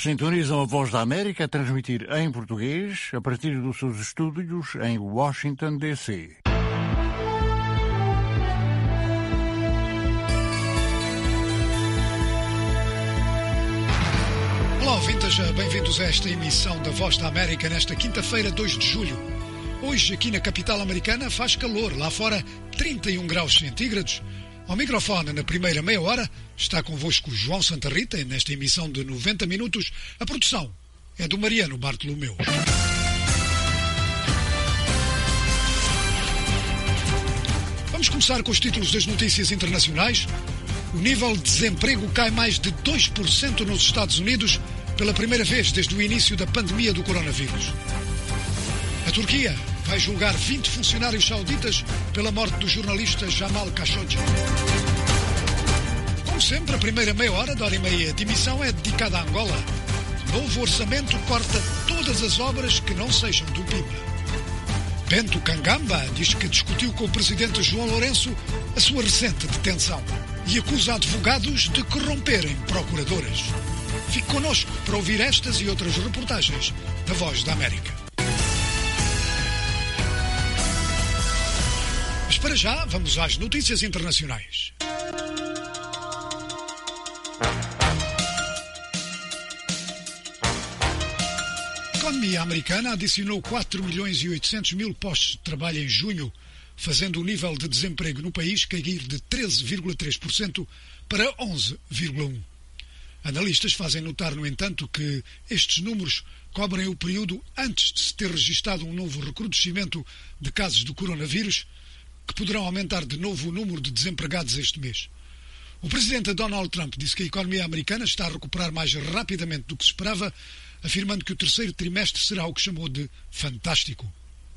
Sintonizam a Voz da América a transmitir em português a partir dos seus estúdios em Washington, D.C. Olá, ouvintes, bem-vindos a esta emissão da Voz da América nesta quinta-feira, 2 de julho. Hoje, aqui na capital americana, faz calor, lá fora 31 graus centígrados. Ao microfone, na primeira meia hora, está convosco João Santa Rita, nesta emissão de 90 minutos. A produção é do Mariano Bartolomeu. Vamos começar com os títulos das notícias internacionais. O nível de desemprego cai mais de 2% nos Estados Unidos pela primeira vez desde o início da pandemia do coronavírus. A Turquia vai julgar 20 funcionários sauditas pela morte do jornalista Jamal Khashoggi. Como sempre, a primeira meia hora da hora e meia de emissão é dedicada a Angola. Novo orçamento corta todas as obras que não sejam do PIB. Bento Kangamba diz que discutiu com o presidente João Lourenço a sua recente detenção e acusa advogados de corromperem procuradoras. Fique connosco para ouvir estas e outras reportagens da Voz da América. Mas para já, vamos às notícias internacionais. A economia americana adicionou 4 milhões e 800 mil postos de trabalho em junho, fazendo o nível de desemprego no país cair de 13,3% para 11,1%. Analistas fazem notar, no entanto, que estes números cobrem o período antes de se ter registado um novo recrudescimento de casos do coronavírus, que poderão aumentar de novo o número de desempregados este mês. O presidente Donald Trump disse que a economia americana está a recuperar mais rapidamente do que se esperava, afirmando que o terceiro trimestre será o que chamou de fantástico.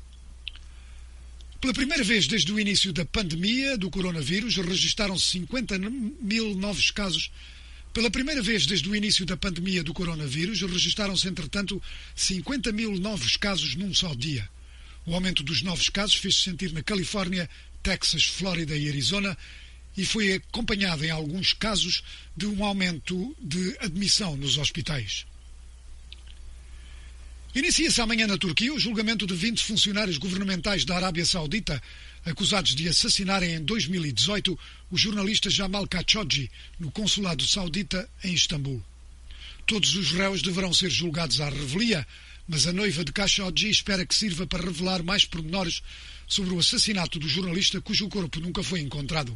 Pela primeira vez desde o início da pandemia do coronavírus, registaram-se 50 mil novos casos. Pela primeira vez desde o início da pandemia do coronavírus, registaram-se, entretanto, 50 mil novos casos num só dia. O aumento dos novos casos fez-se sentir na Califórnia, Texas, Flórida e Arizona e foi acompanhado, em alguns casos, de um aumento de admissão nos hospitais. Inicia-se amanhã na Turquia o julgamento de 20 funcionários governamentais da Arábia Saudita acusados de assassinarem em 2018 o jornalista Jamal Khashoggi no consulado saudita em Istambul. Todos os réus deverão ser julgados à revelia, mas a noiva de Khashoggi espera que sirva para revelar mais pormenores sobre o assassinato do jornalista cujo corpo nunca foi encontrado.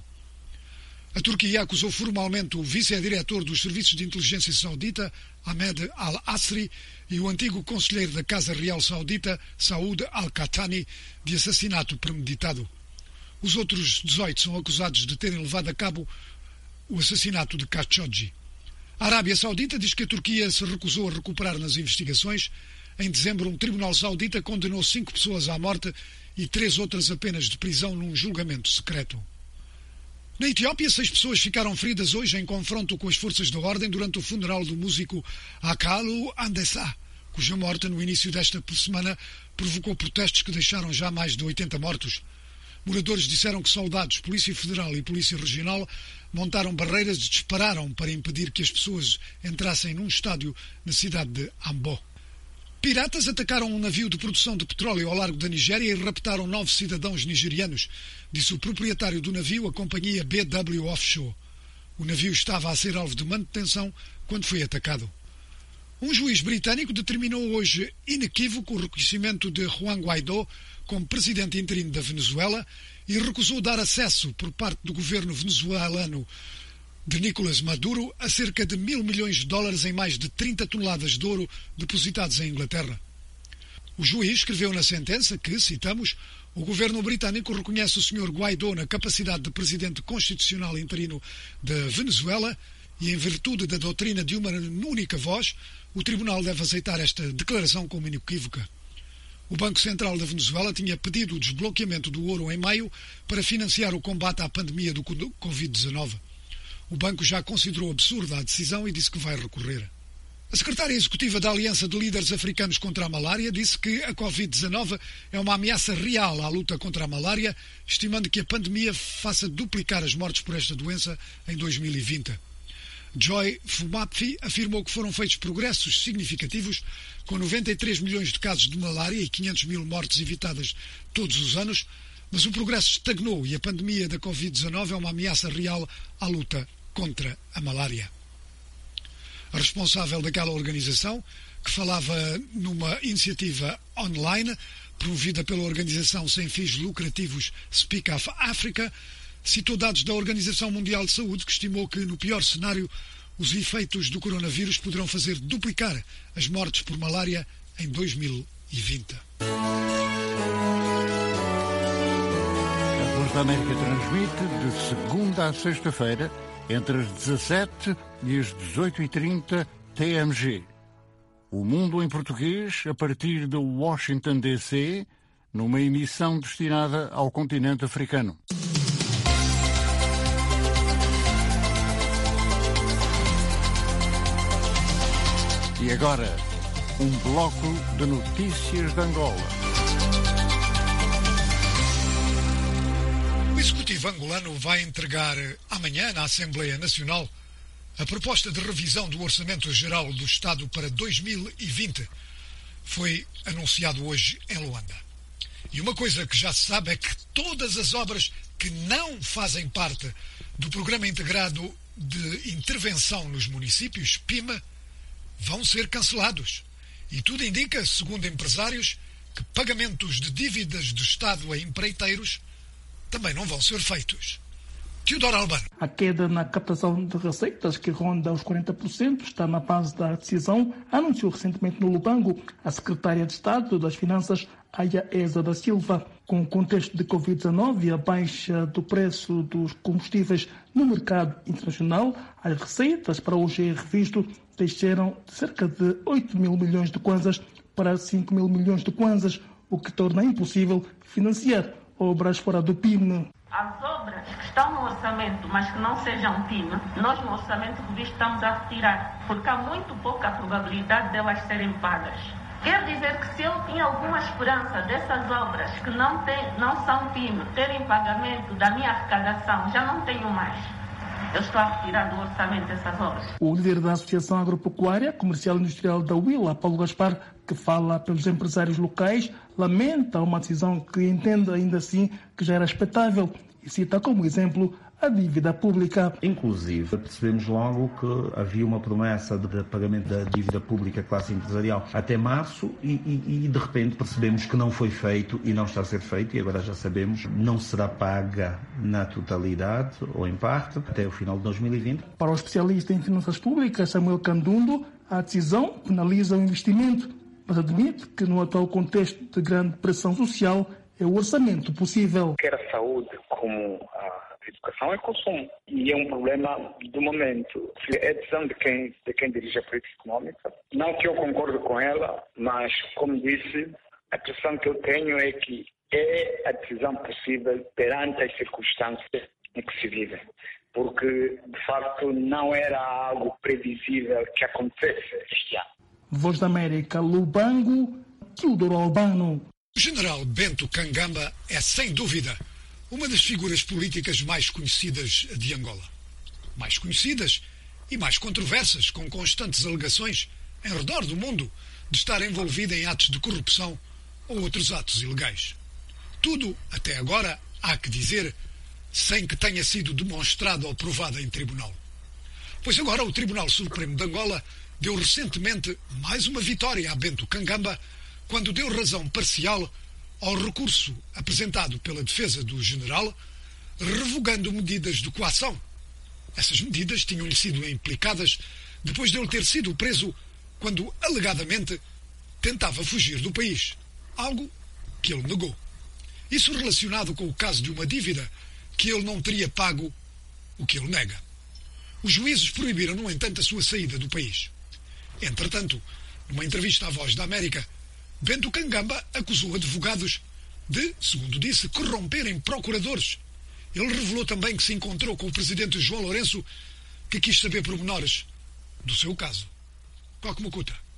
A Turquia acusou formalmente o vice-diretor dos serviços de inteligência saudita, Ahmed al-Asri, e o antigo conselheiro da Casa Real Saudita, Saud al-Qahtani, de assassinato premeditado. Os outros 18 são acusados de terem levado a cabo o assassinato de Khashoggi. A Arábia Saudita diz que a Turquia se recusou a recuperar nas investigações. Em dezembro, um tribunal saudita condenou 5 pessoas à morte e 3 outras apenas de prisão num julgamento secreto. Na Etiópia, 6 pessoas ficaram feridas hoje em confronto com as forças da ordem durante o funeral do músico Akalu Andessa, cuja morte no início desta semana provocou protestos que deixaram já mais de 80 mortos. Moradores disseram que soldados, Polícia Federal e Polícia Regional montaram barreiras e dispararam para impedir que as pessoas entrassem num estádio na cidade de Ambo. Piratas atacaram um navio de produção de petróleo ao largo da Nigéria e raptaram 9 cidadãos nigerianos, disse o proprietário do navio, a companhia BW Offshore. O navio estava a ser alvo de manutenção quando foi atacado. Um juiz britânico determinou hoje inequívoco o reconhecimento de Juan Guaidó como presidente interino da Venezuela e recusou dar acesso por parte do governo venezuelano de Nicolás Maduro a cerca de $1.000 milhões em mais de 30 toneladas de ouro depositados em Inglaterra. O juiz escreveu na sentença que, citamos, o governo britânico reconhece o Sr. Guaidó na capacidade de presidente constitucional interino da Venezuela e, em virtude da doutrina de uma única voz, o tribunal deve aceitar esta declaração como inequívoca. O Banco Central da Venezuela tinha pedido o desbloqueamento do ouro em maio para financiar o combate à pandemia do Covid-19. O banco já considerou absurda a decisão e disse que vai recorrer. A secretária executiva da Aliança de Líderes Africanos contra a Malária disse que a Covid-19 é uma ameaça real à luta contra a malária, estimando que a pandemia faça duplicar as mortes por esta doença em 2020. Joy Fumapfi afirmou que foram feitos progressos significativos, com 93 milhões de casos de malária e 500 mil mortes evitadas todos os anos, mas o progresso estagnou e a pandemia da Covid-19 é uma ameaça real à luta contra a malária. A responsável daquela organização, que falava numa iniciativa online promovida pela organização sem fins lucrativos Speak Up Africa, citou dados da Organização Mundial de Saúde, que estimou que, no pior cenário, os efeitos do coronavírus poderão fazer duplicar as mortes por malária em 2020. A Voz da América transmite de segunda a sexta-feira, entre as 17 e as 18h30 TMG. O Mundo em Português, a partir de Washington, D.C., numa emissão destinada ao continente africano. E agora, um bloco de notícias de Angola. O Executivo angolano vai entregar amanhã na Assembleia Nacional a proposta de revisão do Orçamento Geral do Estado para 2020. Foi anunciado hoje em Luanda. E uma coisa que já se sabe é que todas as obras que não fazem parte do Programa Integrado de Intervenção nos Municípios, PIMA, vão ser cancelados. E tudo indica, segundo empresários, que pagamentos de dívidas do Estado a empreiteiros também não vão ser feitos. Teodoro Albano. A queda na captação de receitas, que ronda os 40%, está na base da decisão, anunciou recentemente no Lubango a secretária de Estado das Finanças, Aya Eza da Silva. Com o contexto de Covid-19 e a baixa do preço dos combustíveis no mercado internacional, as receitas para o GE revisto desceram de cerca de 8 mil milhões de kwanzas para 5 mil milhões de kwanzas, o que torna impossível financiar obras fora do PIM. As obras que estão no orçamento, mas que não sejam PIM, nós no orçamento revisto estamos a retirar, porque há muito pouca probabilidade delas serem pagas. Quer dizer que se eu tinha alguma esperança dessas obras que não são PIM terem pagamento da minha arrecadação, já não tenho mais. Eu estou a retirar do orçamento essas obras. O líder da Associação Agropecuária Comercial e Industrial da Huila, Paulo Gaspar, que fala pelos empresários locais, lamenta uma decisão que entende ainda assim que já era expectável e cita como exemplo a dívida pública. Inclusive, percebemos logo que havia uma promessa de pagamento da dívida pública à classe empresarial até março e de repente percebemos que não foi feito e não está a ser feito, e agora já sabemos, não será paga na totalidade ou em parte até o final de 2020. Para o especialista em finanças públicas, Samuel Candundo, a decisão penaliza o investimento, mas admite que no atual contexto de grande pressão social é o orçamento possível. Quer a saúde como a educação é consumo e é um problema do momento. É a decisão de quem dirige a política económica. Não que eu concordo com ela, mas, como disse, a impressão que eu tenho é que é a decisão possível perante as circunstâncias em que se vive. Porque, de facto, não era algo previsível que acontecesse este ano. Voz da América, Lubango, Teodoro Albano. O general Bento Kangamba é, sem dúvida, uma das figuras políticas mais conhecidas de Angola. Mais conhecidas e mais controversas, com constantes alegações em redor do mundo de estar envolvida em atos de corrupção ou outros atos ilegais. Tudo, até agora, há que dizer, sem que tenha sido demonstrado ou provado em tribunal. Pois agora o Tribunal Supremo de Angola deu recentemente mais uma vitória a Bento Kangamba, quando deu razão parcial ao recurso apresentado pela defesa do general, revogando medidas de coação. Essas medidas tinham-lhe sido implicadas depois de ele ter sido preso quando, alegadamente, tentava fugir do país, algo que ele negou. Isso relacionado com o caso de uma dívida que ele não teria pago, o que ele nega. Os juízes proibiram, no entanto, a sua saída do país. Entretanto, numa entrevista à Voz da América, Bento Kangamba acusou advogados de, segundo disse, corromperem procuradores. Ele revelou também que se encontrou com o presidente João Lourenço, que quis saber pormenores do seu caso. Coque Mucuta.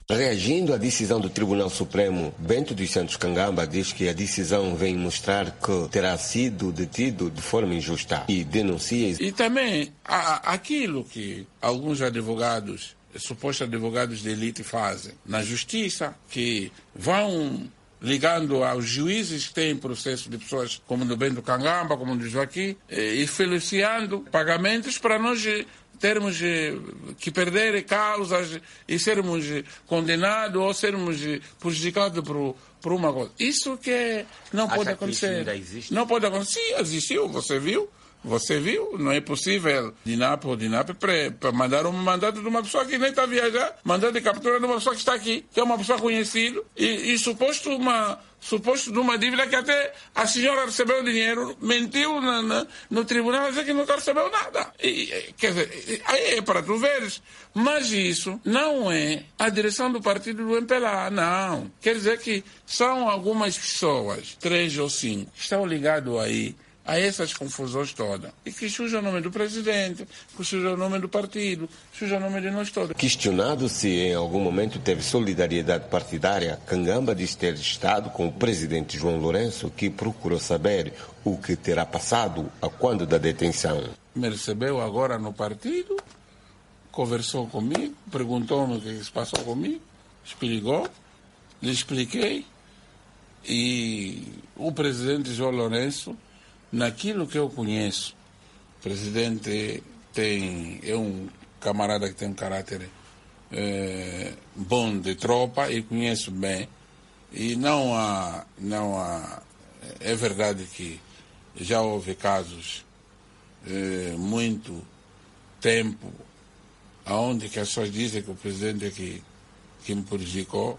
Reagindo à decisão do Tribunal Supremo, Bento dos Santos Kangamba diz que a decisão vem mostrar que terá sido detido de forma injusta e denuncia... E também aquilo que alguns advogados, supostos advogados de elite fazem na justiça, que vão ligando aos juízes que têm processo de pessoas como do Bento Kangamba, como do Joaquim, e financiando pagamentos para nós termos que perder causas e sermos condenados ou sermos prejudicados por uma coisa. Isso que não pode acontecer. Ainda existe? Não pode acontecer. Sim, existiu, você viu. Você viu, não é possível DINAP para mandar um mandato de uma pessoa que nem está a viajar, mandado de captura de uma pessoa que está aqui, que é uma pessoa conhecida, e suposto de uma dívida que até a senhora recebeu dinheiro, mentiu no tribunal, dizer que nunca recebeu nada. Quer dizer, aí é para tu veres. Mas isso não é a direção do partido do MPLA, não. Quer dizer que são algumas pessoas, 3 ou 5, que estão ligados aí a essas confusões todas. E que suja o nome do presidente, que suja o nome do partido, suja o nome de nós todos. Questionado se em algum momento teve solidariedade partidária, Kangamba diz ter estado com o presidente João Lourenço, que procurou saber o que terá passado a quando da detenção. Me recebeu agora no partido, conversou comigo, perguntou-me o que se passou comigo, explicou, lhe expliquei, e o presidente João Lourenço, naquilo que eu conheço, o presidente é um camarada que tem um caráter bom de tropa e conheço bem. E não há. É verdade que já houve casos muito tempo onde que as pessoas dizem que o presidente é que me prejudicou,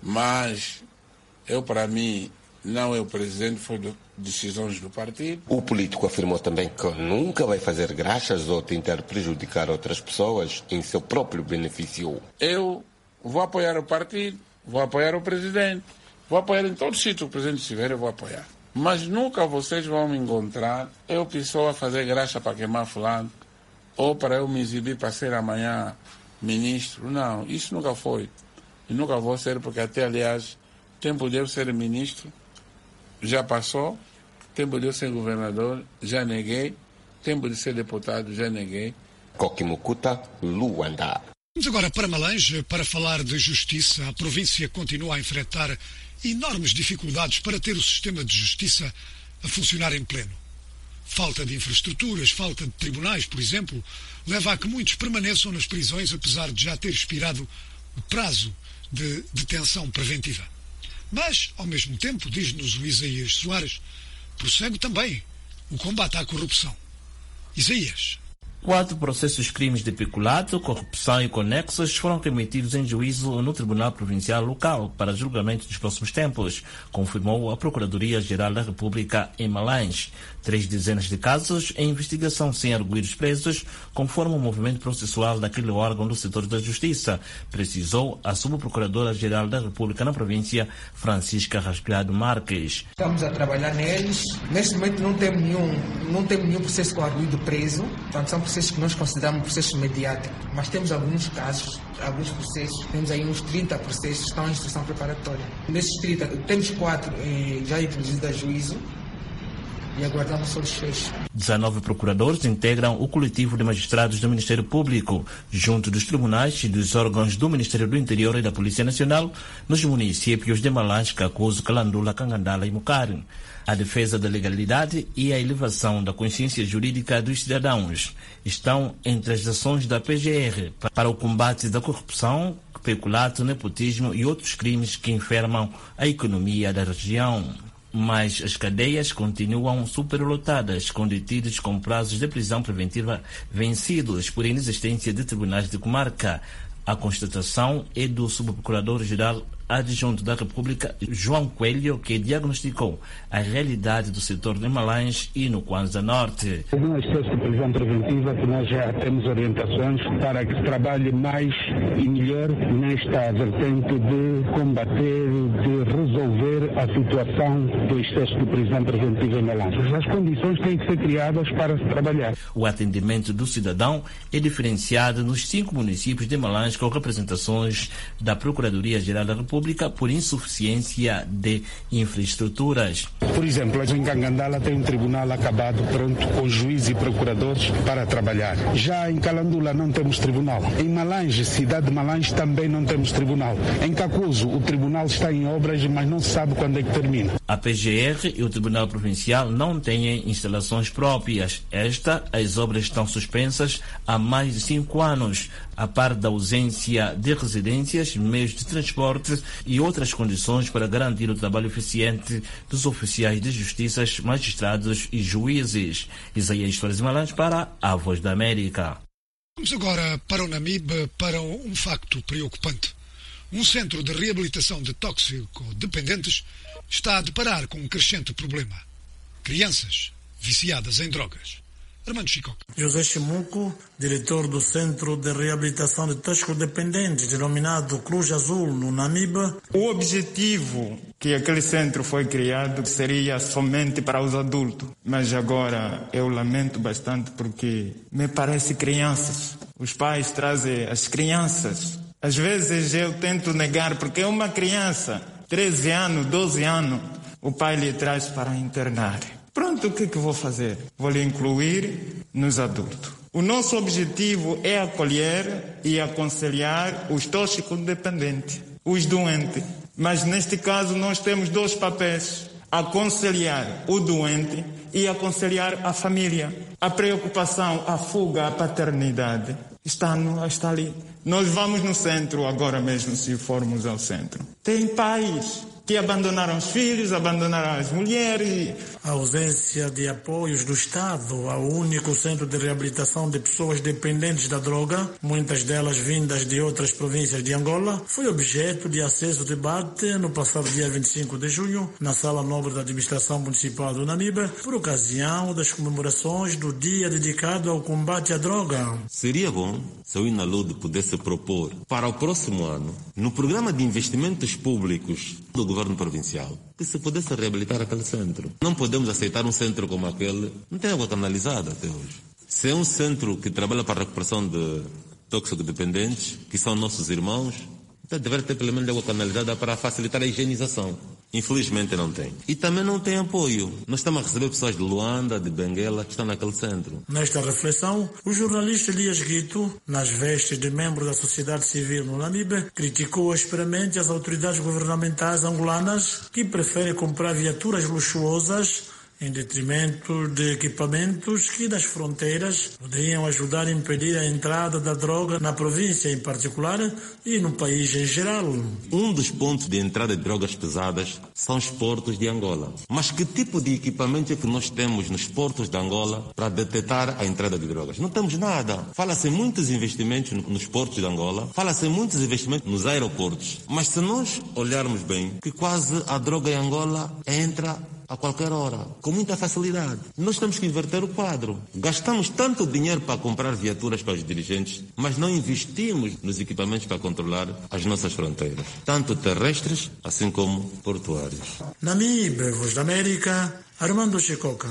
mas para mim, não é o presidente, foi decisões do partido. O político afirmou também que nunca vai fazer graxas ou tentar prejudicar outras pessoas em seu próprio benefício. Eu vou apoiar o partido, vou apoiar o presidente, vou apoiar em todo sítio que o presidente estiver, eu vou apoiar. Mas nunca vocês vão me encontrar eu pessoa a fazer graxa para queimar fulano ou para eu me exibir para ser amanhã ministro. Não, isso nunca foi. E nunca vou ser, porque até, aliás, tempo de eu ser ministro já passou, tempo de eu ser governador já neguei, tempo de ser deputado já neguei. Coquimucuta, Luanda. Vamos agora para Malange para falar de justiça. A província continua a enfrentar enormes dificuldades para ter o sistema de justiça a funcionar em pleno. Falta de infraestruturas, falta de tribunais, por exemplo, leva a que muitos permaneçam nas prisões apesar de já ter expirado o prazo de detenção preventiva. Mas, ao mesmo tempo, diz-nos o Isaías Soares, prossegue também o combate à corrupção. Isaías. 4 processos crimes de peculato, corrupção e conexos foram remetidos em juízo no Tribunal Provincial Local para julgamento nos próximos tempos, confirmou a Procuradoria-Geral da República em Malange. 3 dezenas de casos em investigação sem arguidos presos, conforme o movimento processual daquele órgão do setor da Justiça, precisou a Subprocuradora-Geral da República na província, Francisca Rasclado Marques. Estamos a trabalhar neles. Neste momento não temos nenhum processo com arguido preso, portanto são processos que nós consideramos processos mediáticos, mas temos alguns casos, alguns processos, temos aí uns 30 processos que estão em instrução preparatória. Nesses 30, temos 4 já introduzidos a juízo e aguardamos só os fechos. 19 procuradores integram o coletivo de magistrados do Ministério Público, junto dos tribunais e dos órgãos do Ministério do Interior e da Polícia Nacional, nos municípios de Malange, Cacuzo, Calandula, Cangandala e Mucari. A defesa da legalidade e a elevação da consciência jurídica dos cidadãos estão entre as ações da PGR para o combate da corrupção, peculato, nepotismo e outros crimes que enfermam a economia da região. Mas as cadeias continuam superlotadas, com detidos com prazos de prisão preventiva vencidos por inexistência de tribunais de comarca. A constatação é do Subprocurador-Geral adjunto da República, João Coelho, que diagnosticou a realidade do setor de Malães e no Kwanza Norte. Uma espécie de prisão preventiva que nós já temos orientações para que se trabalhe mais e melhor nesta vertente de combater, de resolver a situação do excesso de prisão preventiva em Malães. As condições têm que ser criadas para se trabalhar. O atendimento do cidadão é diferenciado nos 5 municípios de Malães com representações da Procuradoria-Geral da República por insuficiência de infraestruturas. Por exemplo, em Cangandala tem um tribunal acabado, pronto, com juízes e procuradores para trabalhar. Já em Calandula não temos tribunal. Em Malães, cidade de Malães, também não temos tribunal. Em Cacuzo, o tribunal está em obras, mas não se sabe quando é que termina. A PGR e o Tribunal Provincial não têm instalações próprias. As obras estão suspensas há mais de 5 anos, a par da ausência de residências, meios de transporte e outras condições para garantir o trabalho eficiente dos oficiais de justiça, magistrados e juízes. Isaías Flores Malães para a Voz da América. Vamos agora para o Namibe, para um facto preocupante. Um centro de reabilitação de toxicodependentes está a deparar com um crescente problema. Crianças viciadas em drogas. Armando Chicoca. José Chimuco, diretor do Centro de Reabilitação de Toxicodependentes, denominado Cruz Azul, no Namibe. O objetivo que aquele centro foi criado seria somente para os adultos. Mas agora eu lamento bastante porque me parece crianças. Os pais trazem as crianças. Às vezes eu tento negar porque é uma criança, 13 anos, 12 anos, o pai lhe traz para internar. Pronto, o que vou fazer? Vou lhe incluir nos adultos. O nosso objetivo é acolher e aconselhar os toxicodependentes, os doentes. Mas neste caso nós temos 2 papéis: aconselhar o doente e aconselhar a família. A preocupação, a fuga, a paternidade está ali. Nós vamos no centro agora mesmo, se formos ao centro. Tem pais que abandonaram os filhos, abandonaram as mulheres. A ausência de apoios do Estado ao único centro de reabilitação de pessoas dependentes da droga, muitas delas vindas de outras províncias de Angola, foi objeto de aceso debate no passado dia 25 de junho, na Sala Nobre da Administração Municipal do Namibe, por ocasião das comemorações do dia dedicado ao combate à droga. Seria bom se o INALUD pudesse propor para o próximo ano, no programa de investimentos públicos do governo provincial, que se pudesse reabilitar aquele centro. Não podemos aceitar um centro como aquele, não tem água canalizada até hoje. Se é um centro que trabalha para a recuperação de toxicodependentes, que são nossos irmãos, então deveria ter pelo menos água canalizada para facilitar a higienização. Infelizmente não tem. E também não tem apoio. Nós estamos a receber pessoas de Luanda, de Benguela, que estão naquele centro. Nesta reflexão, o jornalista Elias Guito, nas vestes de membro da sociedade civil no Namibe, criticou asperamente as autoridades governamentais angolanas que preferem comprar viaturas luxuosas em detrimento de equipamentos que das fronteiras poderiam ajudar a impedir a entrada da droga na província em particular e no país em geral. Um dos pontos de entrada de drogas pesadas são os portos de Angola. Mas que tipo de equipamento é que nós temos nos portos de Angola para detectar a entrada de drogas? Não temos nada. Fala-se em muitos investimentos nos portos de Angola, fala-se em muitos investimentos nos aeroportos. Mas se nós olharmos bem, que quase a droga em Angola entra a qualquer hora, com muita facilidade. Nós temos que inverter o quadro. Gastamos tanto dinheiro para comprar viaturas para os dirigentes, mas não investimos nos equipamentos para controlar as nossas fronteiras, tanto terrestres, assim como portuárias. Namibe, Voz da América, Armando Chicoca.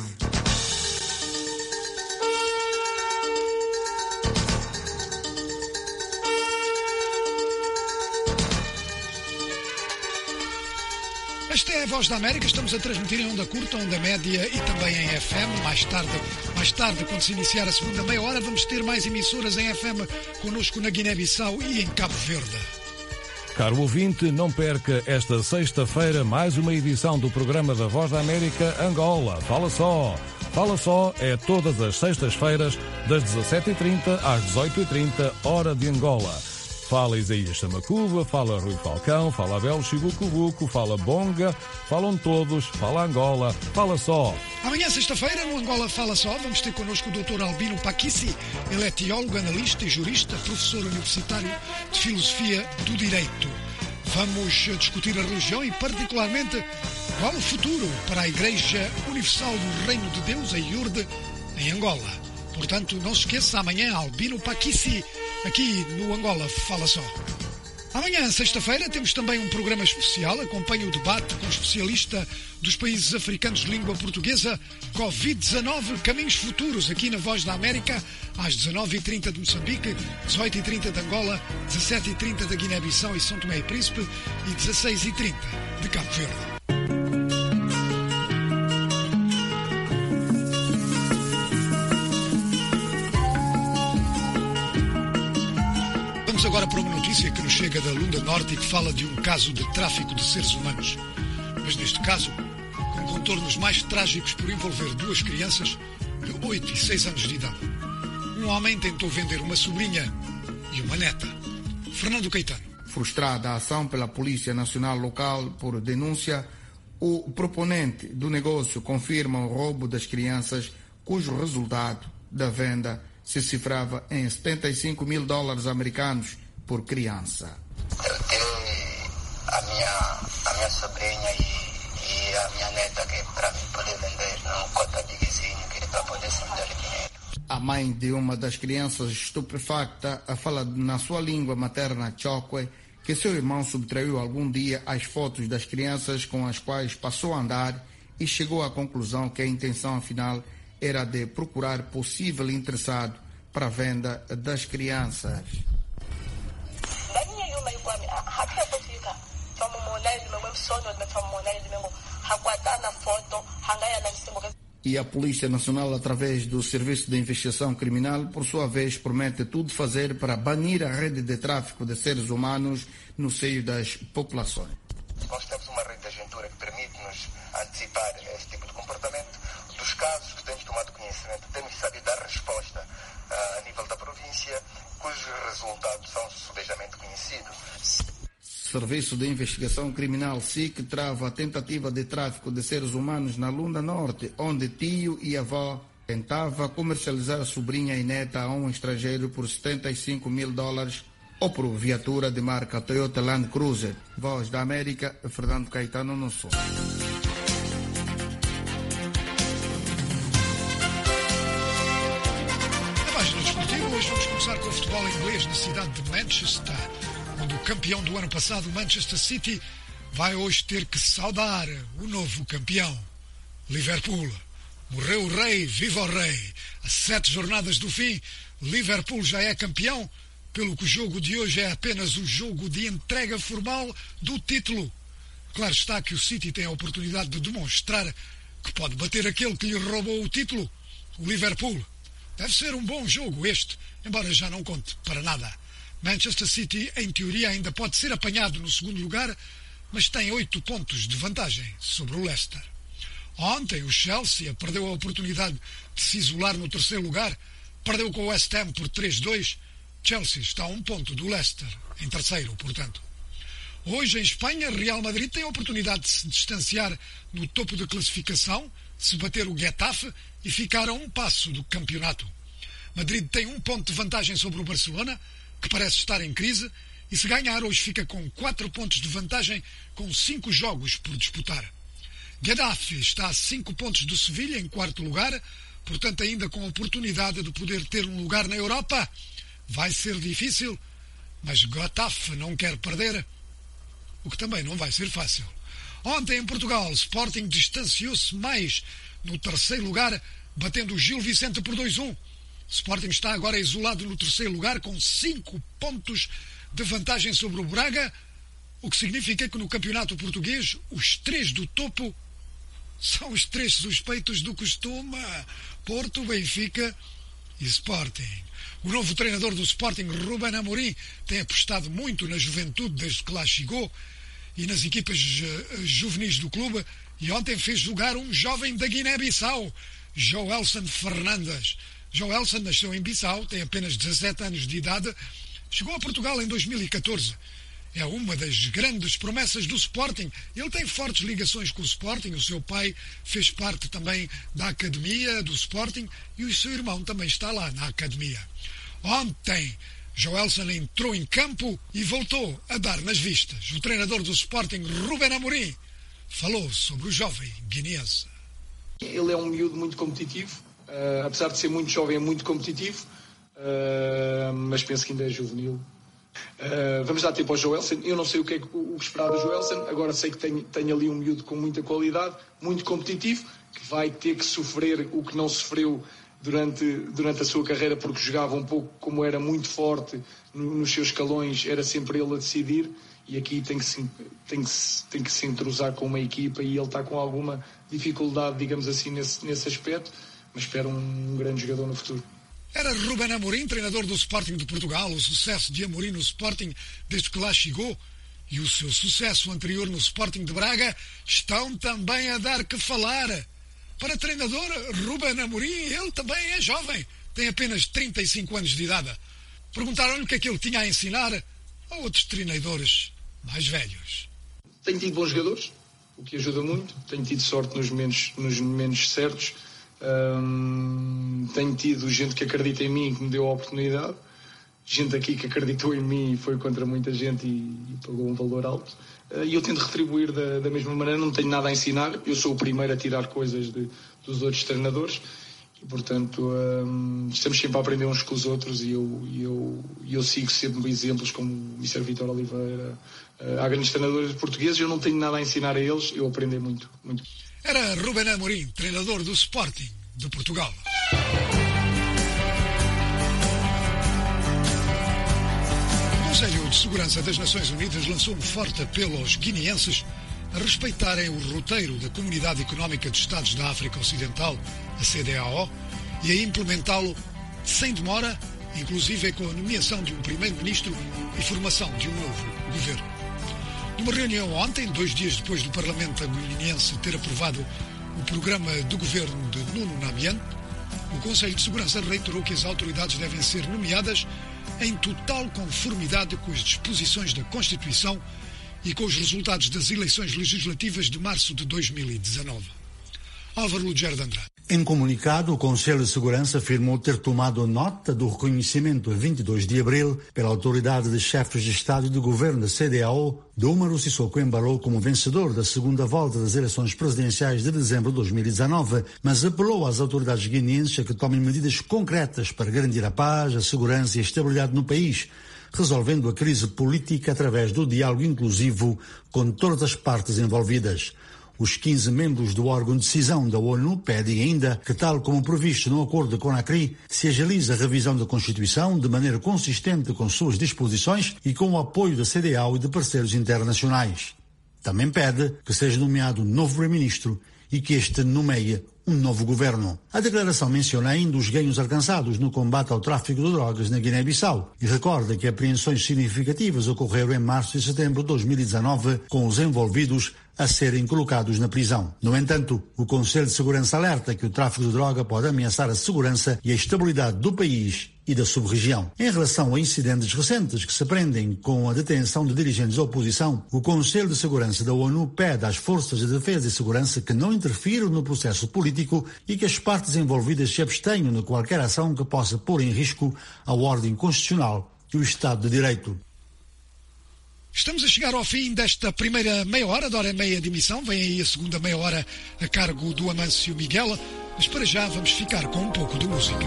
Esta é a Voz da América, estamos a transmitir em onda curta, onda média e também em FM. Mais tarde, quando se iniciar a segunda meia hora, vamos ter mais emissoras em FM connosco na Guiné-Bissau e em Cabo Verde. Caro ouvinte, não perca esta sexta-feira mais uma edição do programa da Voz da América Angola. Fala só! Fala só é todas as sextas-feiras, das 17h30 às 18h30, hora de Angola. Fala Isaías Samacuba, fala Rui Falcão, fala Abel Chibucubuco, fala Bonga, falam todos, fala Angola, fala só. Amanhã, sexta-feira, no Angola Fala Só, vamos ter connosco o Dr. Albino Paquissi. Ele é teólogo, analista e jurista, professor universitário de Filosofia do Direito. Vamos discutir a religião e, particularmente, qual o futuro para a Igreja Universal do Reino de Deus, a IURD, em Angola. Portanto, não se esqueça, amanhã, Albino Paquissi, aqui no Angola Fala Só. Amanhã, sexta-feira, temos também um programa especial. Acompanhe o debate com o especialista dos países africanos de língua portuguesa, Covid-19, Caminhos Futuros, aqui na Voz da América, às 19h30 de Moçambique, 18h30 de Angola, 17h30 da Guiné-Bissau e São Tomé e Príncipe e 16h30 de Cabo Verde. Agora para uma notícia que nos chega da Lunda Norte e que fala de um caso de tráfico de seres humanos. Mas neste caso, com contornos mais trágicos por envolver duas crianças de 8 e 6 anos de idade. Um homem tentou vender uma sobrinha e uma neta. Fernando Caetano. Frustrada a ação pela Polícia Nacional Local por denúncia, o proponente do negócio confirma o roubo das crianças, cujo resultado da venda se cifrava em $75 mil americanos por criança. Eu tenho a minha sobrinha e a minha neta que para poder vender num cota de vizinho, que para poder se me dar dinheiro. A mãe de uma das crianças estupefacta fala na sua língua materna Chokwe que seu irmão subtraiu algum dia as fotos das crianças com as quais passou a andar e chegou à conclusão que a intenção afinal era de procurar possível interessado para a venda das crianças. E a Polícia Nacional, através do Serviço de Investigação Criminal, por sua vez, promete tudo fazer para banir a rede de tráfico de seres humanos no seio das populações. Nós temos uma rede de agentura que permite-nos antecipar esse tipo de comportamento. Dos casos que temos tomado conhecimento, temos sabido dar resposta a nível da província, cujos resultados são subejamente conhecidos. Serviço de Investigação Criminal SIC trava a tentativa de tráfico de seres humanos na Lunda Norte, onde tio e avó tentava comercializar a sobrinha e neta a um estrangeiro por $75 mil ou por viatura de marca Toyota Land Cruiser. Voz da América, Fernando Caetano no Sul. Hoje vamos começar com o futebol inglês na cidade de Manchester, onde o campeão do ano passado, Manchester City, vai hoje ter que saudar o novo campeão, Liverpool. Morreu o rei, viva o rei. A 7 jornadas do fim, Liverpool já é campeão, pelo que o jogo de hoje é apenas o jogo de entrega formal do título. Claro está que o City tem a oportunidade de demonstrar que pode bater aquele que lhe roubou o título, o Liverpool. Deve ser um bom jogo este, embora já não conte para nada. Manchester City, em teoria, ainda pode ser apanhado no segundo lugar, mas tem 8 pontos de vantagem sobre o Leicester. Ontem, o Chelsea perdeu a oportunidade de se isolar no terceiro lugar, perdeu com o West Ham por 3-2. Chelsea está a 1 ponto do Leicester, em terceiro, portanto. Hoje, em Espanha, Real Madrid tem a oportunidade de se distanciar no topo da classificação, se bater o Getafe e ficar a 1 passo do campeonato. Madrid tem 1 ponto de vantagem sobre o Barcelona, que parece estar em crise, e se ganhar hoje fica com 4 pontos de vantagem com 5 jogos por disputar. Getafe está a 5 pontos do Sevilha em 4º lugar, portanto ainda com a oportunidade de poder ter um lugar na Europa. Vai ser difícil, mas Getafe não quer perder, o que também não vai ser fácil. Ontem em Portugal, Sporting distanciou-se mais no terceiro lugar, batendo o Gil Vicente por 2-1. Sporting está agora isolado no terceiro lugar com 5 pontos de vantagem sobre o Braga, o que significa que no campeonato português os 3 do topo são os 3 suspeitos do costume: Porto, Benfica e Sporting. O novo treinador do Sporting, Ruben Amorim, tem apostado muito na juventude desde que lá chegou e nas equipas juvenis do clube, e ontem fez jogar um jovem da Guiné-Bissau, Joelson Fernandes. Joelson nasceu em Bissau, tem apenas 17 anos de idade, chegou a Portugal em 2014. É uma das grandes promessas do Sporting. Ele tem fortes ligações com o Sporting. O seu pai fez parte também da academia do Sporting e o seu irmão também está lá na academia. Ontem Joelson entrou em campo e voltou a dar nas vistas. O treinador do Sporting, Ruben Amorim, falou sobre o jovem guineense. Ele é um miúdo muito competitivo, apesar de ser muito jovem, é muito competitivo, mas penso que ainda é juvenil. Vamos dar tempo ao Joelson. Eu não sei o que esperar do Joelson, agora sei que tem ali um miúdo com muita qualidade, muito competitivo, que vai ter que sofrer o que não sofreu durante a sua carreira, porque jogava um pouco, como era muito forte nos seus escalões, era sempre ele a decidir, e aqui tem que se entrosar com uma equipa, e ele está com alguma dificuldade, digamos assim, nesse aspecto, mas espero um grande jogador no futuro. Era Ruben Amorim, treinador do Sporting de Portugal. O sucesso de Amorim no Sporting desde que lá chegou e o seu sucesso anterior no Sporting de Braga estão também a dar que falar. Para treinador, Ruben Amorim, ele também é jovem, tem apenas 35 anos de idade. Perguntaram-lhe o que é que ele tinha a ensinar a outros treinadores mais velhos. Tenho tido bons jogadores, o que ajuda muito. Tenho tido sorte nos momentos certos. Tenho tido gente que acredita em mim e que me deu a oportunidade. Gente aqui que acreditou em mim e foi contra muita gente e pagou um valor alto. E eu tento retribuir da mesma maneira. Não tenho nada a ensinar. Eu sou o primeiro a tirar coisas dos outros treinadores. E, portanto, estamos sempre a aprender uns com os outros, e eu sigo sempre exemplos como o Mr. Vítor Oliveira. Há grandes treinadores portugueses. Eu não tenho nada a ensinar a eles. Eu aprendi muito. Era Ruben Amorim, treinador do Sporting de Portugal. O Conselho de Segurança das Nações Unidas lançou um forte apelo aos guineenses a respeitarem o roteiro da Comunidade Económica dos Estados da África Ocidental, a CEDEAO, e a implementá-lo sem demora, inclusive com a nomeação de um primeiro-ministro e formação de um novo governo. Numa reunião ontem, 2 dias depois do Parlamento guineense ter aprovado o programa do governo de Nuno Namian, o Conselho de Segurança reiterou que as autoridades devem ser nomeadas em total conformidade com as disposições da Constituição e com os resultados das eleições legislativas de março de 2019. Álvaro Lugero de Andrade. Em comunicado, o Conselho de Segurança afirmou ter tomado nota do reconhecimento a 22 de abril pela Autoridade de Chefes de Estado e de Governo da CEDEAO de Umaru Sissoko Embalo como vencedor da segunda volta das eleições presidenciais de dezembro de 2019, mas apelou às autoridades guineenses a que tomem medidas concretas para garantir a paz, a segurança e a estabilidade no país, resolvendo a crise política através do diálogo inclusivo com todas as partes envolvidas. Os 15 membros do órgão de decisão da ONU pedem ainda que, tal como previsto no acordo de Conakry, se agilize a revisão da Constituição de maneira consistente com suas disposições e com o apoio da CEDEAO e de parceiros internacionais. Também pede que seja nomeado um novo primeiro-ministro e que este nomeie um novo governo. A declaração menciona ainda os ganhos alcançados no combate ao tráfico de drogas na Guiné-Bissau e recorda que apreensões significativas ocorreram em março e setembro de 2019, com os envolvidos a serem colocados na prisão. No entanto, o Conselho de Segurança alerta que o tráfico de droga pode ameaçar a segurança e a estabilidade do país e da sub-região. Em relação a incidentes recentes que se prendem com a detenção de dirigentes da oposição, o Conselho de Segurança da ONU pede às forças de defesa e segurança que não interfiram no processo político e que as partes envolvidas se abstenham de qualquer ação que possa pôr em risco a ordem constitucional e o Estado de Direito. Estamos a chegar ao fim desta primeira meia hora, da hora e meia de emissão. Vem aí a segunda meia hora a cargo do Amâncio Miguel, mas para já vamos ficar com um pouco de música.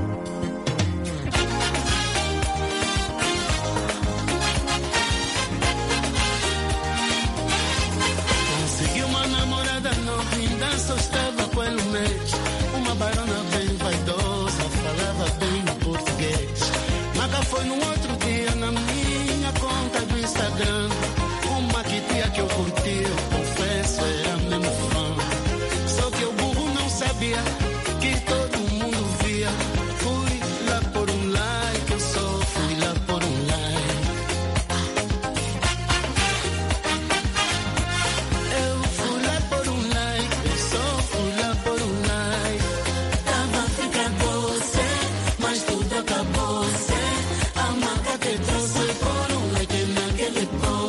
Consegui uma namorada novinha, só estava com ele um mês. Uma barona bem vaidosa, falava bem português. Maga foi no outro dia na minha conta do Instagram. Uma que tinha que eu curti, eu confesso, era mesmo fã. Só que o burro não sabia que todo mundo via. Fui lá por um like, eu só fui lá por um like. Eu fui lá por um like, eu só fui lá por um like. Tava a ficar doce, mas tudo acabou. A maca que trouxe por um like naquele pão.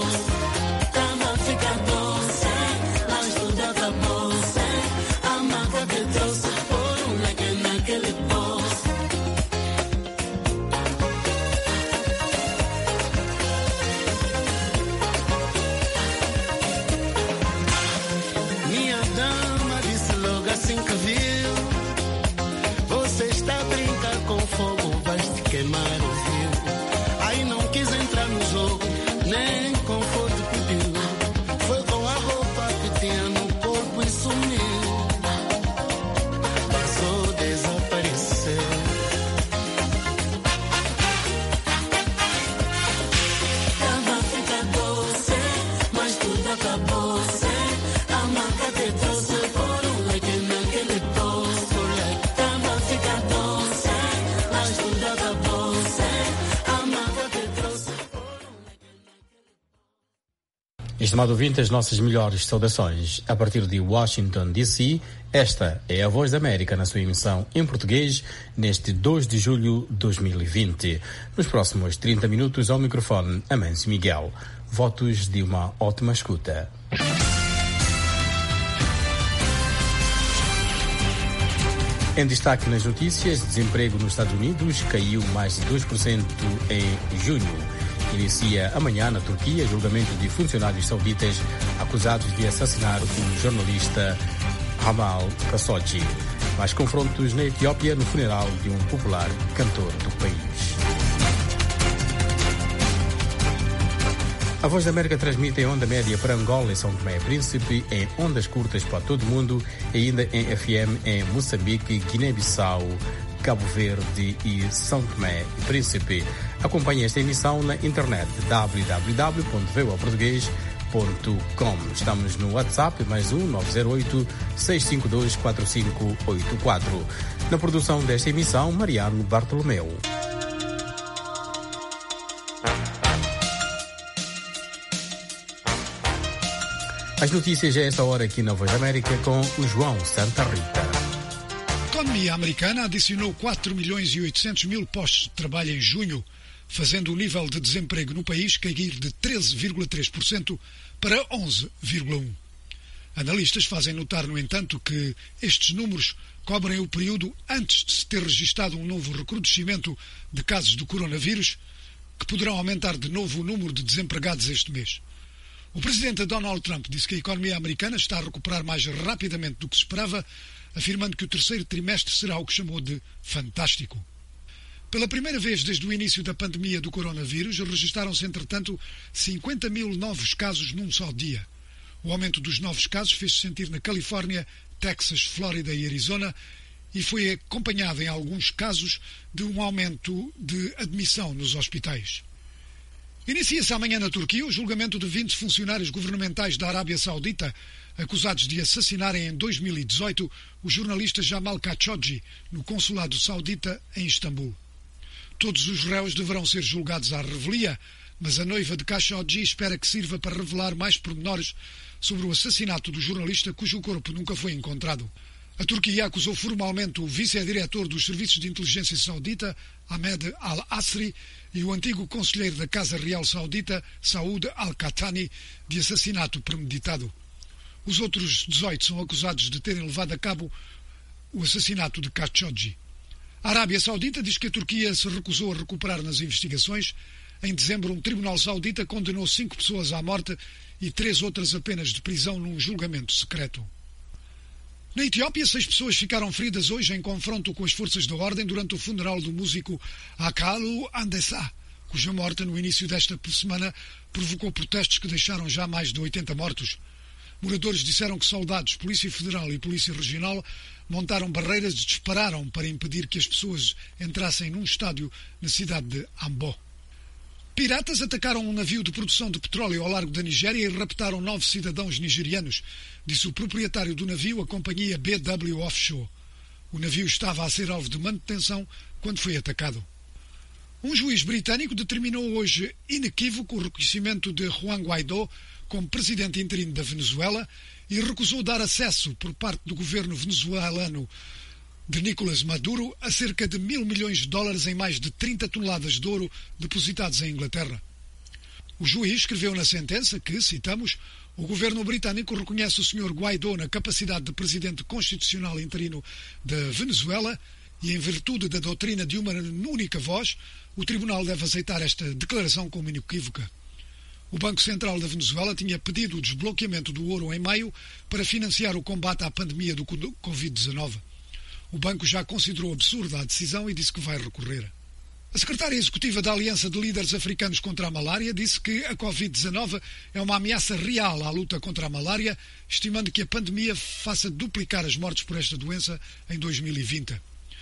Estimado ouvinte, as nossas melhores saudações a partir de Washington, D.C. Esta é a Voz da América na sua emissão em português neste 2 de julho de 2020. Nos próximos 30 minutos ao microfone, Amâncio Miguel. Votos de uma ótima escuta. Em destaque nas notícias, desemprego nos Estados Unidos caiu mais de 2% em junho. Inicia amanhã na Turquia julgamento de funcionários sauditas acusados de assassinar o jornalista Jamal Khashoggi. Mais confrontos na Etiópia no funeral de um popular cantor do país. A Voz da América transmite em onda média para Angola e São Tomé e Príncipe, em ondas curtas para todo o mundo e ainda em FM em Moçambique, Guiné-Bissau, Cabo Verde e São Tomé e Príncipe. Acompanhe esta emissão na internet www.voaportugues.com. Estamos no WhatsApp +1 908 652 4584. Na produção desta emissão, Mariano Bartolomeu. As notícias a esta hora aqui na Voz da América com o João Santa Rita. A economia americana adicionou 4.800.000 postos de trabalho em junho, fazendo o nível de desemprego no país cair de 13,3% para 11,1%. Analistas fazem notar, no entanto, que estes números cobrem o período antes de se ter registado um novo recrudescimento de casos do coronavírus, que poderão aumentar de novo o número de desempregados este mês. O presidente Donald Trump disse que a economia americana está a recuperar mais rapidamente do que se esperava, afirmando que o terceiro trimestre será o que chamou de fantástico. Pela primeira vez desde o início da pandemia do coronavírus, registaram-se, entretanto, 50.000 novos casos num só dia. O aumento dos novos casos fez-se sentir na Califórnia, Texas, Flórida e Arizona e foi acompanhado, em alguns casos, de um aumento de admissão nos hospitais. Inicia-se amanhã na Turquia o julgamento de 20 funcionários governamentais da Arábia Saudita acusados de assassinarem em 2018 o jornalista Jamal Khashoggi no consulado saudita em Istambul. Todos os réus deverão ser julgados à revelia, mas a noiva de Khashoggi espera que sirva para revelar mais pormenores sobre o assassinato do jornalista cujo corpo nunca foi encontrado. A Turquia acusou formalmente o vice-diretor dos serviços de inteligência saudita, Ahmed al-Asri, e o antigo conselheiro da Casa Real Saudita, Saud al-Qahtani, de assassinato premeditado. Os outros 18 são acusados de terem levado a cabo o assassinato de Khashoggi. A Arábia Saudita diz que a Turquia se recusou a recuperar nas investigações. Em dezembro, um tribunal saudita condenou 5 pessoas à morte e 3 outras apenas de prisão num julgamento secreto. Na Etiópia, 6 pessoas ficaram feridas hoje em confronto com as forças da ordem durante o funeral do músico Akalu Andessa, cuja morte no início desta semana provocou protestos que deixaram já mais de 80 mortos. Moradores disseram que soldados, Polícia Federal e Polícia Regional montaram barreiras e dispararam para impedir que as pessoas entrassem num estádio na cidade de Ambó. Piratas atacaram um navio de produção de petróleo ao largo da Nigéria e raptaram 9 cidadãos nigerianos, disse o proprietário do navio, a companhia BW Offshore. O navio estava a ser alvo de manutenção quando foi atacado. Um juiz britânico determinou hoje inequívoco o reconhecimento de Juan Guaidó como presidente interino da Venezuela e recusou dar acesso por parte do governo venezuelano de Nicolás Maduro a cerca de $1.000 milhões em mais de 30 toneladas de ouro depositados em Inglaterra. O juiz escreveu na sentença que, citamos, o governo britânico reconhece o Sr. Guaidó na capacidade de presidente constitucional interino da Venezuela e, em virtude da doutrina de uma única voz, o tribunal deve aceitar esta declaração como inequívoca. O Banco Central da Venezuela tinha pedido o desbloqueamento do ouro em maio para financiar o combate à pandemia do Covid-19. O banco já considerou absurda a decisão e disse que vai recorrer. A secretária executiva da Aliança de Líderes Africanos contra a Malária disse que a Covid-19 é uma ameaça real à luta contra a malária, estimando que a pandemia faça duplicar as mortes por esta doença em 2020.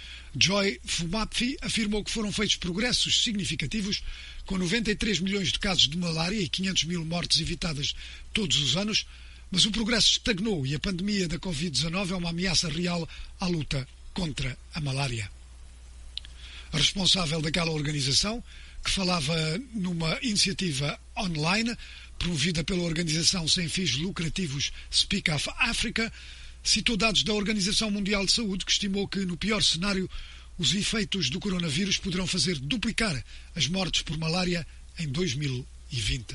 Joy Fumapfi afirmou que foram feitos progressos significativos, com 93 milhões de casos de malária e 500 mil mortes evitadas todos os anos, mas o progresso estagnou e a pandemia da Covid-19 é uma ameaça real à luta contra a malária. A responsável daquela organização, que falava numa iniciativa online, promovida pela organização sem fins lucrativos Speak Up Africa, citou dados da Organização Mundial de Saúde, que estimou que, no pior cenário, os efeitos do coronavírus poderão fazer duplicar as mortes por malária em 2020.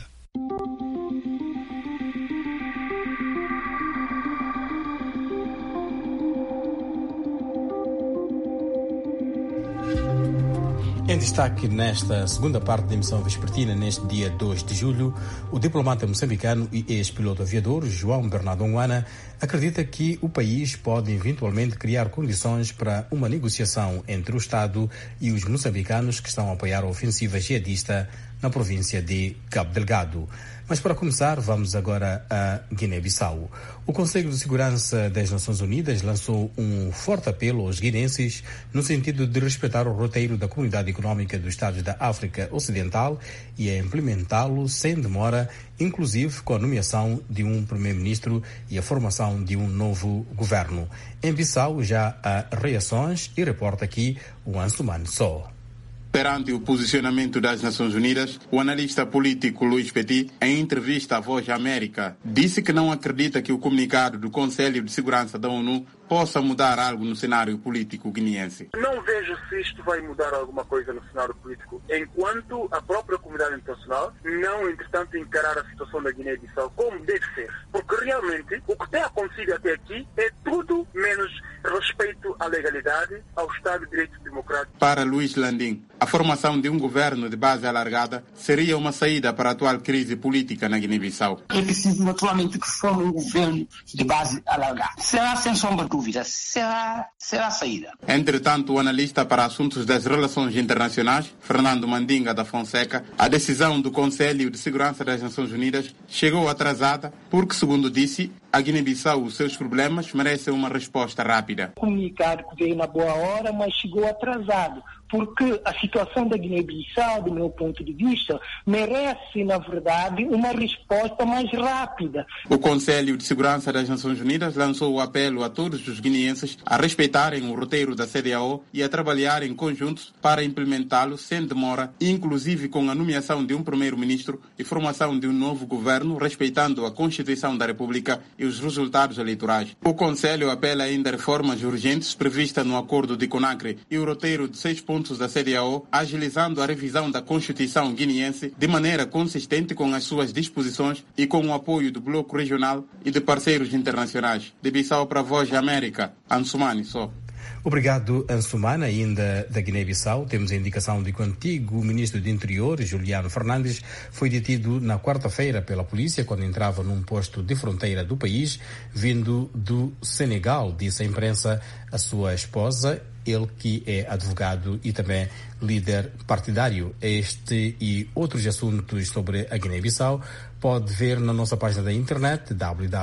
Em destaque nesta segunda parte da emissão vespertina, neste dia 2 de julho, o diplomata moçambicano e ex-piloto aviador João Bernardo Onguana acredita que o país pode eventualmente criar condições para uma negociação entre o Estado e os moçambicanos que estão a apoiar a ofensiva jihadista na província de Cabo Delgado. Mas para começar, vamos agora a Guiné-Bissau. O Conselho de Segurança das Nações Unidas lançou um forte apelo aos guinenses no sentido de respeitar o roteiro da Comunidade Económica dos Estados da África Ocidental e a implementá-lo sem demora, inclusive com a nomeação de um primeiro-ministro e a formação de um novo governo. Em Bissau já há reações e reporta aqui o Ansumani Só. Perante o posicionamento das Nações Unidas, o analista político Luís Petit, em entrevista à Voz da América, disse que não acredita que o comunicado do Conselho de Segurança da ONU possa mudar algo no cenário político guineense. Não vejo se isto vai mudar alguma coisa no cenário político, enquanto a própria comunidade internacional não, entretanto, encarar a situação da Guiné-Bissau como deve ser. Porque realmente o que tem acontecido até aqui é tudo menos respeito à legalidade, ao Estado de Direito Democrático. Para Luís Landim, a formação de um governo de base alargada seria uma saída para a atual crise política na Guiné-Bissau. É preciso naturalmente que forme um governo de base alargada. Será, sem sombra de dúvida, será a saída. Entretanto, o analista para assuntos das relações internacionais, Fernando Mandinga da Fonseca, a decisão do Conselho de Segurança das Nações Unidas chegou atrasada porque, segundo disse, a Guiné-Bissau, os seus problemas merecem uma resposta rápida. O comunicado que veio na boa hora, mas chegou atrasado, porque a situação da Guiné-Bissau, do meu ponto de vista, merece, na verdade, uma resposta mais rápida. O Conselho de Segurança das Nações Unidas lançou o apelo a todos os guineenses a respeitarem o roteiro da CEDEAO e a trabalharem conjuntos para implementá-lo sem demora, inclusive com a nomeação de um primeiro-ministro e formação de um novo governo, respeitando a Constituição da República e os resultados eleitorais. O Conselho apela ainda a reformas urgentes previstas no Acordo de Conakry e o roteiro de 6 pontos da CEDEAO, agilizando a revisão da Constituição guineense de maneira consistente com as suas disposições e com o apoio do Bloco Regional e de parceiros internacionais. De Bissau para a Voz da América, Ansumani Só. Obrigado, Ansumana. Ainda da Guiné-Bissau, temos a indicação de que o antigo ministro do Interior, Juliano Fernandes, foi detido na quarta-feira pela polícia quando entrava num posto de fronteira do país, vindo do Senegal, disse à imprensa a sua esposa, ele que é advogado e também líder partidário. Este e outros assuntos sobre a Guiné-Bissau pode ver na nossa página da internet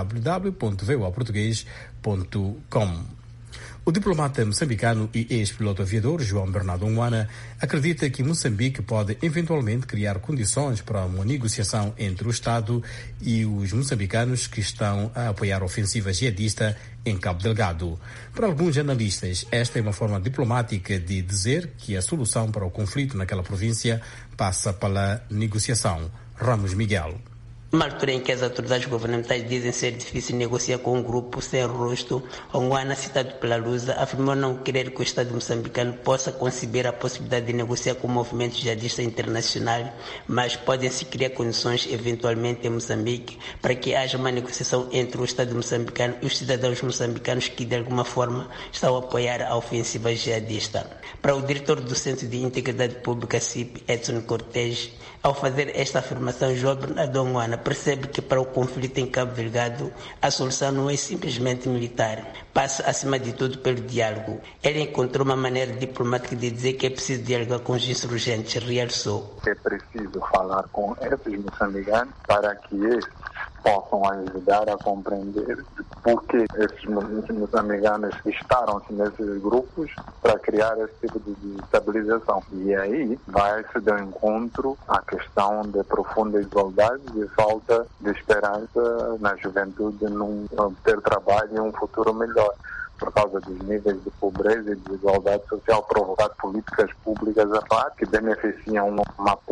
www.voaportugues.com. O diplomata moçambicano e ex-piloto aviador João Bernardo Onguana acredita que Moçambique pode eventualmente criar condições para uma negociação entre o Estado e os moçambicanos que estão a apoiar a ofensiva jihadista em Cabo Delgado. Para alguns analistas, esta é uma forma diplomática de dizer que a solução para o conflito naquela província passa pela negociação. Ramos Miguel. Numa altura em que as autoridades governamentais dizem ser difícil negociar com um grupo sem rosto, Onguana, citado pela Lusa, afirmou não querer que o Estado moçambicano possa conceber a possibilidade de negociar com o movimento jihadista internacional, mas podem-se criar condições, eventualmente, em Moçambique, para que haja uma negociação entre o Estado moçambicano e os cidadãos moçambicanos que, de alguma forma, estão a apoiar a ofensiva jihadista. Para o diretor do Centro de Integridade Pública, CIP, Edson Cortés, ao fazer esta afirmação, João Bernardo Onguana percebe que para o conflito em Cabo Delgado a solução não é simplesmente militar, passa acima de tudo pelo diálogo. Ele encontrou uma maneira diplomática de dizer que é preciso dialogar com os insurgentes, realçou. É preciso falar com esses moçambicanos para que eles possam ajudar a compreender por que esses moçambicanos estaram-se nesses grupos para criar esse tipo de estabilização. E aí vai-se de encontro à questão de profunda desigualdade e falta de esperança na juventude de não ter trabalho e um futuro melhor, por causa dos níveis de pobreza e desigualdade social provocado políticas públicas que beneficiam Maputo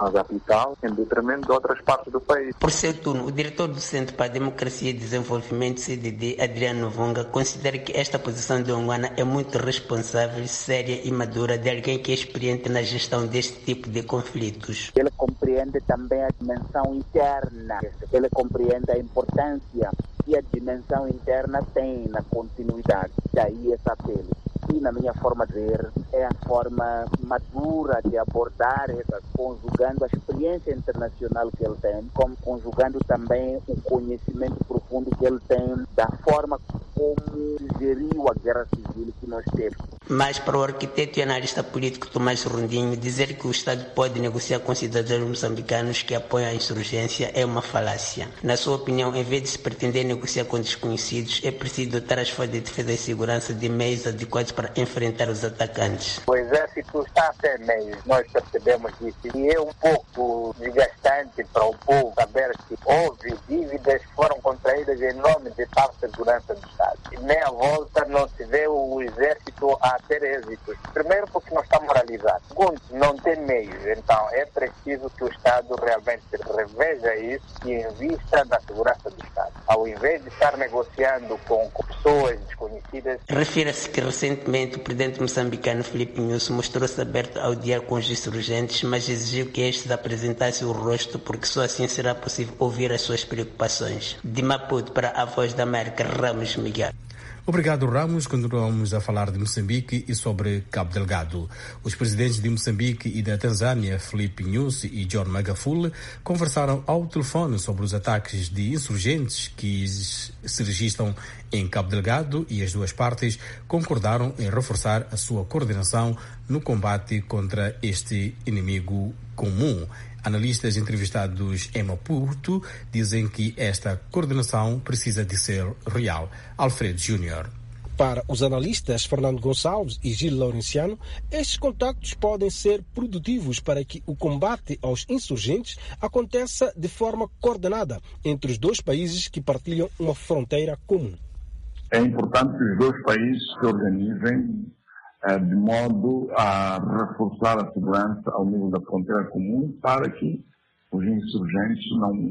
à capital, em detrimento de outras partes do país. Por seu turno, o diretor do Centro para a Democracia e Desenvolvimento, CDD, Adriano Vunga, considera que esta posição de Onguana é muito responsável, séria e madura de alguém que é experiente na gestão deste tipo de conflitos. Ele compreende também a dimensão interna, ele compreende a importância que a dimensão interna tem na continuidade. Daí esse apelo. E, na minha forma de ver, é a forma madura de abordar essas, conjugando a experiência internacional que ele tem, como conjugando também o conhecimento profundo que ele tem da forma como geriu a guerra civil que nós temos. Mas para o arquiteto e analista político Tomás Rondinho, dizer que o Estado pode negociar com cidadãos moçambicanos que apoiam a insurgência é uma falácia. Na sua opinião, em vez de se pretender negociar com desconhecidos, é preciso dotar as forças de defesa e segurança de meios adequados para enfrentar os atacantes. O exército está sem meios, nós percebemos isso. E é um pouco desgastante para o povo saber que houve dívidas que foram contraídas em nome de tal segurança do Estado. E nem à volta não se vê o exército a ter êxitos. Primeiro porque não está moralizado. Segundo, não tem meios. Então é preciso que o Estado realmente reveja isso e invista na segurança do Estado. Ao invés de estar negociando com pessoas desconhecidas. Refira-se que recentemente o presidente moçambicano Filipe Nyusi mostrou-se aberto ao diálogo com os insurgentes, mas exigiu que estes apresentassem o rosto porque só assim será possível ouvir as suas preocupações. De Maputo para a Voz da América, Ramos Miguel. Obrigado, Ramos. Continuamos a falar de Moçambique e sobre Cabo Delgado. Os presidentes de Moçambique e da Tanzânia, Filipe Nyusi e John Magufuli, conversaram ao telefone sobre os ataques de insurgentes que se registram em Cabo Delgado e as duas partes concordaram em reforçar a sua coordenação no combate contra este inimigo comum. Analistas entrevistados em Maputo dizem que esta coordenação precisa de ser real. Alfredo Júnior. Para os analistas Fernando Gonçalves e Gil Laurenciano, estes contactos podem ser produtivos para que o combate aos insurgentes aconteça de forma coordenada entre os dois países que partilham uma fronteira comum. É importante que os dois países se organizem de modo a reforçar a segurança ao nível da fronteira comum para que os insurgentes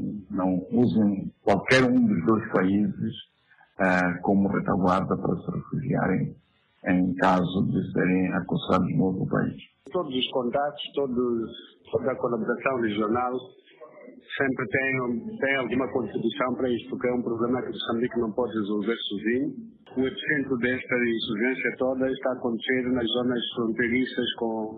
não usem qualquer um dos dois países como retaguarda para se refugiarem em caso de serem acossados no outro país. Todos os contatos, toda a colaboração regional sempre tem alguma contribuição para isso, porque é um problema que Moçambique não pode resolver sozinho. O epicentro desta insurgência toda está a acontecer nas zonas fronteiriças com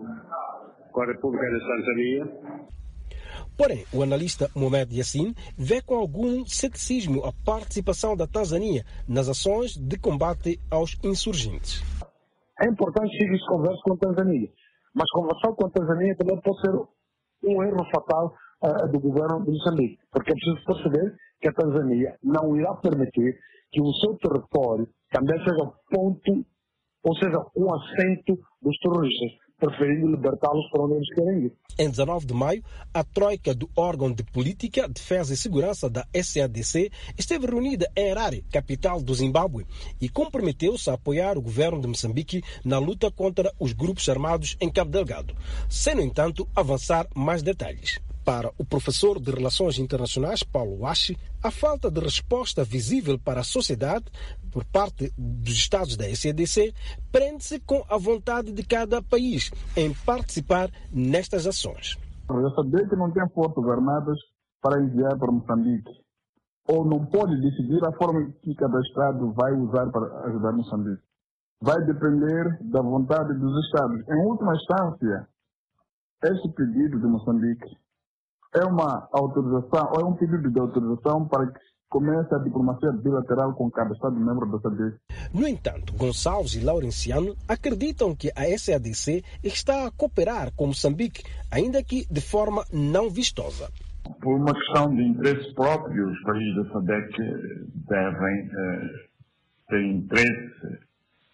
a República da Tanzânia. Porém, o analista Mohamed Yassin vê com algum ceticismo a participação da Tanzânia nas ações de combate aos insurgentes. É importante que se converse com a Tanzânia, mas conversar com a Tanzânia também pode ser um erro fatal do governo de Moçambique, porque é preciso perceber que a Tanzânia não irá permitir que o seu território também seja ponto, ou seja, um assento dos terroristas, preferindo libertá-los para onde eles querem ir. Em 19 de maio, a troika do órgão de Política, Defesa e Segurança da SADC esteve reunida em Harare, capital do Zimbábue, e comprometeu-se a apoiar o governo de Moçambique na luta contra os grupos armados em Cabo Delgado, sem, no entanto, avançar mais detalhes. Para o professor de Relações Internacionais, Paulo Washi, a falta de resposta visível para a sociedade por parte dos Estados da SADC prende-se com a vontade de cada país em participar nestas ações. Eu sabia que não tem forças armadas para enviar para Moçambique, ou não pode decidir a forma que cada Estado vai usar para ajudar Moçambique. Vai depender da vontade dos Estados. Em última instância, este pedido de Moçambique é uma autorização, ou é um pedido de autorização para que comece a diplomacia bilateral com cada Estado-membro da SADC. No entanto, Gonçalves e Laurenciano acreditam que a SADC está a cooperar com Moçambique, ainda que de forma não vistosa. Por uma questão de interesse próprio, os países da SADC devem ter interesse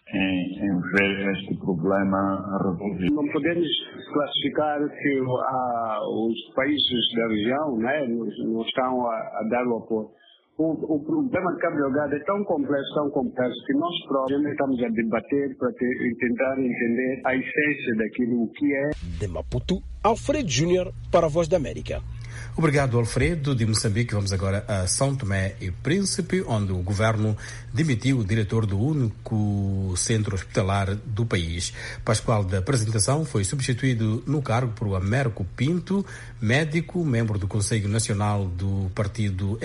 em ver este problema resolvido. Não podemos classificar que os países da região não estão a dar o apoio. O problema de Cabo Delgado é tão complexo, que nós próprios estamos a debater para tentar entender a essência daquilo que é. De Maputo, Alfredo Júnior para a Voz da América. Obrigado, Alfredo. De Moçambique, vamos agora a São Tomé e Príncipe, onde o governo demitiu o diretor do único centro hospitalar do país. Pascoal da Apresentação foi substituído no cargo por Américo Pinto, médico, membro do Conselho Nacional do partido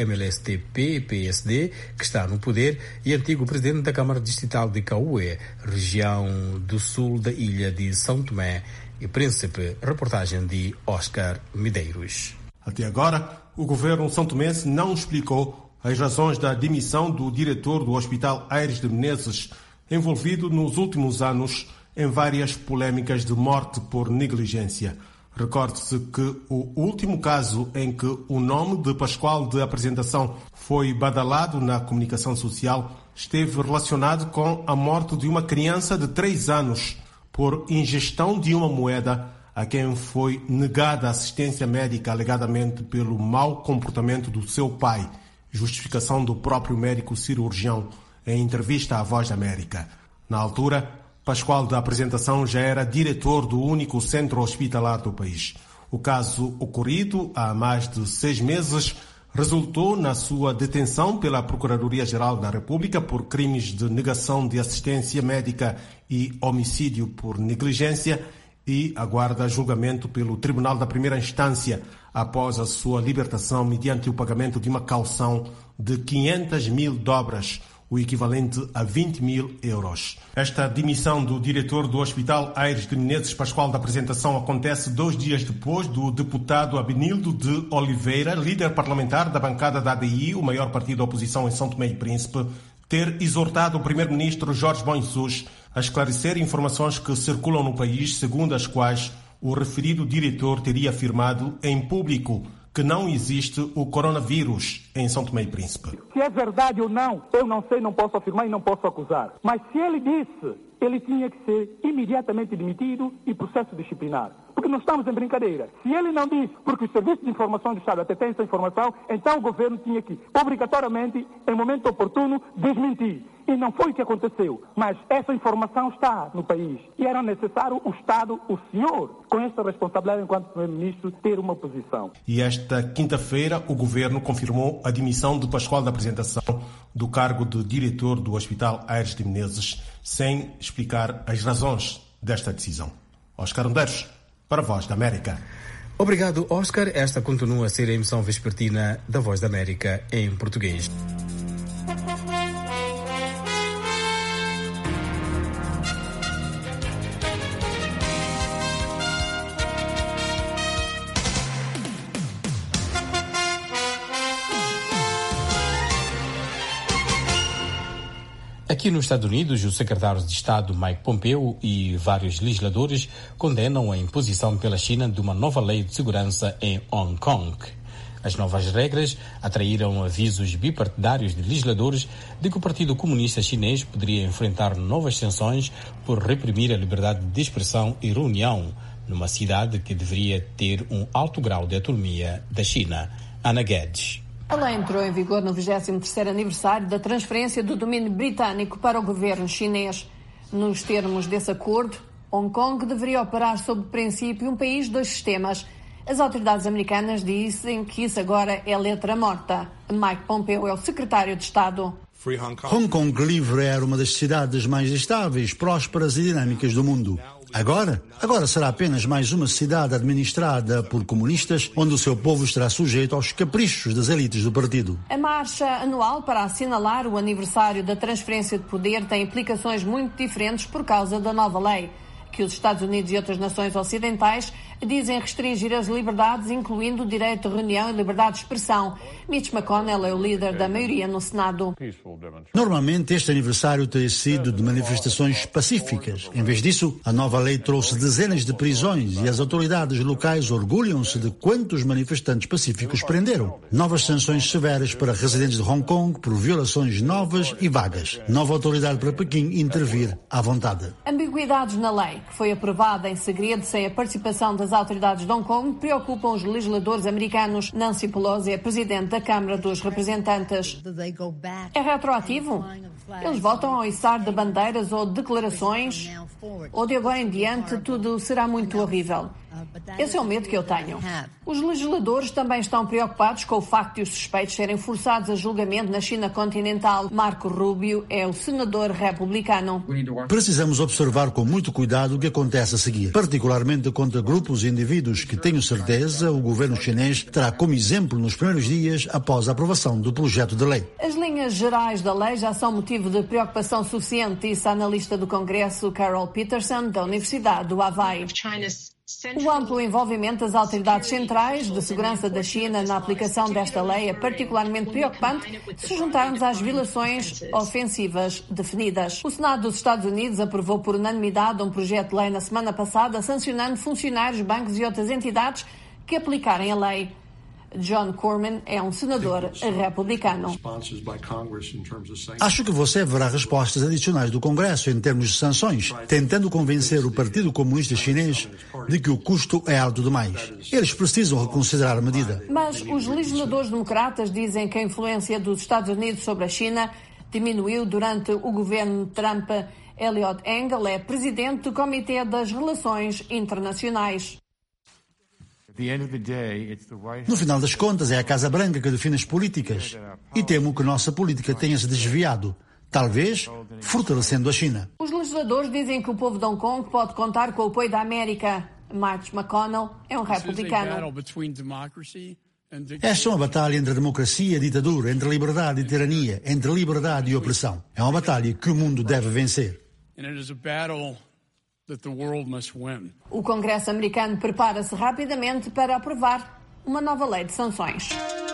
MLSTP-PSD, que está no poder, e antigo presidente da Câmara Distrital de Cauê, região do sul da ilha de São Tomé e Príncipe. Reportagem de Oscar Medeiros. Até agora, o governo são-tomense não explicou as razões da demissão do diretor do Hospital Aires de Menezes, envolvido nos últimos anos em várias polêmicas de morte por negligência. Recorde-se que o último caso em que o nome de Pascoal de Apresentação foi badalado na comunicação social esteve relacionado com a morte de uma criança de 3 anos por ingestão de uma moeda a quem foi negada assistência médica alegadamente pelo mau comportamento do seu pai, justificação do próprio médico cirurgião em entrevista à Voz da América. Na altura, Pascoal da Apresentação já era diretor do único centro hospitalar do país. O caso, ocorrido há mais de 6 meses, resultou na sua detenção pela Procuradoria-Geral da República por crimes de negação de assistência médica e homicídio por negligência, e aguarda julgamento pelo Tribunal da Primeira Instância após a sua libertação mediante o pagamento de uma caução de 500 mil dobras, o equivalente a 20 mil euros. Esta demissão do diretor do Hospital Aires de Menezes, Pascoal da Apresentação, acontece 2 dias depois do deputado Abenildo de Oliveira, líder parlamentar da bancada da ADI, o maior partido da oposição em São Tomé e Príncipe, ter exortado o primeiro-ministro Jorge Bonsus a esclarecer informações que circulam no país, segundo as quais o referido diretor teria afirmado em público que não existe o coronavírus em São Tomé e Príncipe. Se é verdade ou não, eu não sei, não posso afirmar e não posso acusar. Mas se ele disse, ele tinha que ser imediatamente demitido e processo disciplinar. Porque não estamos em brincadeira. Se ele não disse, porque o Serviço de Informação do Estado até tem essa informação, então o governo tinha que, obrigatoriamente, em momento oportuno, desmentir. E não foi o que aconteceu. Mas essa informação está no país. E era necessário o Estado, o senhor, com esta responsabilidade enquanto Primeiro-Ministro, ter uma posição. E esta quinta-feira o governo confirmou a demissão de Pascoal da Apresentação do cargo de diretor do Hospital Aires de Menezes, sem explicar as razões desta decisão. Oscar Medeiros, para a Voz da América. Obrigado, Oscar. Esta continua a ser a emissão vespertina da Voz da América em português. Aqui nos Estados Unidos, o secretário de Estado Mike Pompeo e vários legisladores condenam a imposição pela China de uma nova lei de segurança em Hong Kong. As novas regras atraíram avisos bipartidários de legisladores de que o Partido Comunista Chinês poderia enfrentar novas sanções por reprimir a liberdade de expressão e reunião numa cidade que deveria ter um alto grau de autonomia da China. Ana Guedes. A lei entrou em vigor no 23º aniversário da transferência do domínio britânico para o governo chinês. Nos termos desse acordo, Hong Kong deveria operar sob o princípio um país, 2 sistemas. As autoridades americanas dizem que isso agora é letra morta. Mike Pompeo é o secretário de Estado. Hong Kong livre era uma das cidades mais estáveis, prósperas e dinâmicas do mundo. Agora será apenas mais uma cidade administrada por comunistas, onde o seu povo estará sujeito aos caprichos das elites do partido. A marcha anual para assinalar o aniversário da transferência de poder tem implicações muito diferentes por causa da nova lei, que os Estados Unidos e outras nações ocidentais dizem restringir as liberdades, incluindo o direito de reunião e liberdade de expressão. Mitch McConnell é o líder da maioria no Senado. Normalmente este aniversário teria sido de manifestações pacíficas. Em vez disso, a nova lei trouxe dezenas de prisões e as autoridades locais orgulham-se de quantos manifestantes pacíficos prenderam. Novas sanções severas para residentes de Hong Kong por violações novas e vagas. Nova autoridade para Pequim intervir à vontade. Ambiguidades na lei, que foi aprovada em segredo sem a participação das das autoridades de Hong Kong preocupam os legisladores americanos. Nancy Pelosi é presidente da Câmara dos Representantes. É retroativo? Eles voltam ao içar de bandeiras ou declarações? Ou de agora em diante tudo será muito horrível? Esse é o medo que eu tenho. Os legisladores também estão preocupados com o facto de os suspeitos serem forçados a julgamento na China continental. Marco Rubio é o senador republicano. Precisamos observar com muito cuidado o que acontece a seguir, particularmente contra grupos e indivíduos que, tenho certeza, o governo chinês terá como exemplo nos primeiros dias após a aprovação do projeto de lei. As linhas gerais da lei já são motivo de preocupação suficiente, disse a analista do Congresso Carol Peterson, da Universidade do Hawaii. O amplo envolvimento das autoridades centrais de segurança da China na aplicação desta lei é particularmente preocupante se juntarmos às violações ofensivas definidas. O Senado dos Estados Unidos aprovou por unanimidade um projeto de lei na semana passada sancionando funcionários, bancos e outras entidades que aplicarem a lei. John Corman é um senador republicano. Acho que você verá respostas adicionais do Congresso em termos de sanções, tentando convencer o Partido Comunista Chinês de que o custo é alto demais. Eles precisam reconsiderar a medida. Mas os legisladores democratas dizem que a influência dos Estados Unidos sobre a China diminuiu durante o governo Trump. Eliot Engel é presidente do Comitê das Relações Internacionais. No final das contas, é a Casa Branca que define as políticas. E temo que nossa política tenha se desviado, talvez fortalecendo a China. Os legisladores dizem que o povo de Hong Kong pode contar com o apoio da América. March McConnell é um republicano. Esta é uma batalha entre a democracia e a ditadura, entre a liberdade e a tirania, entre a liberdade e a opressão. É uma batalha que o mundo deve vencer. O Congresso americano prepara-se rapidamente para aprovar uma nova lei de sanções.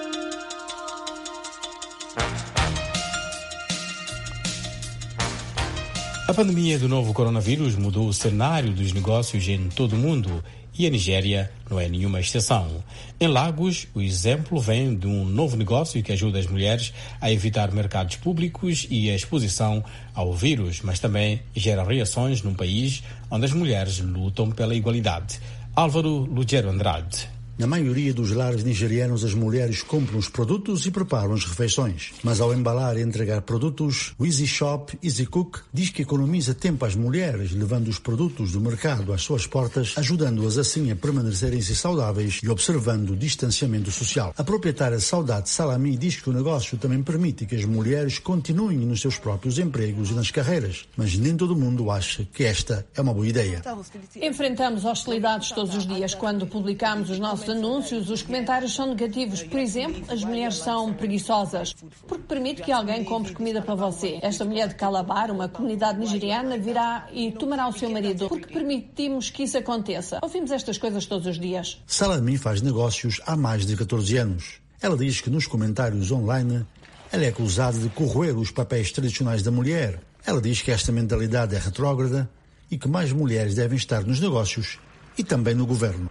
A pandemia do novo coronavírus mudou o cenário dos negócios em todo o mundo e a Nigéria não é nenhuma exceção. Em Lagos, o exemplo vem de um novo negócio que ajuda as mulheres a evitar mercados públicos e a exposição ao vírus, mas também gera reações num país onde as mulheres lutam pela igualdade. Álvaro Lugero Andrade. Na maioria dos lares nigerianos, as mulheres compram os produtos e preparam as refeições. Mas ao embalar e entregar produtos, o Easy Shop, Easy Cook, diz que economiza tempo às mulheres, levando os produtos do mercado às suas portas, ajudando-as assim a permanecerem-se saudáveis e observando o distanciamento social. A proprietária Saudade Salami diz que o negócio também permite que as mulheres continuem nos seus próprios empregos e nas carreiras. Mas nem todo mundo acha que esta é uma boa ideia. Enfrentamos hostilidades todos os dias. Quando publicamos os nossos anúncios, os comentários são negativos. Por exemplo, as mulheres são preguiçosas, porque permite que alguém compre comida para você. Esta mulher de Calabar, uma comunidade nigeriana, virá e tomará o seu marido, porque permitimos que isso aconteça. Ouvimos estas coisas todos os dias. Salami faz negócios há mais de 14 anos. Ela diz que nos comentários online ela é acusada de corroer os papéis tradicionais da mulher. Ela diz que esta mentalidade é retrógrada e que mais mulheres devem estar nos negócios e também no governo.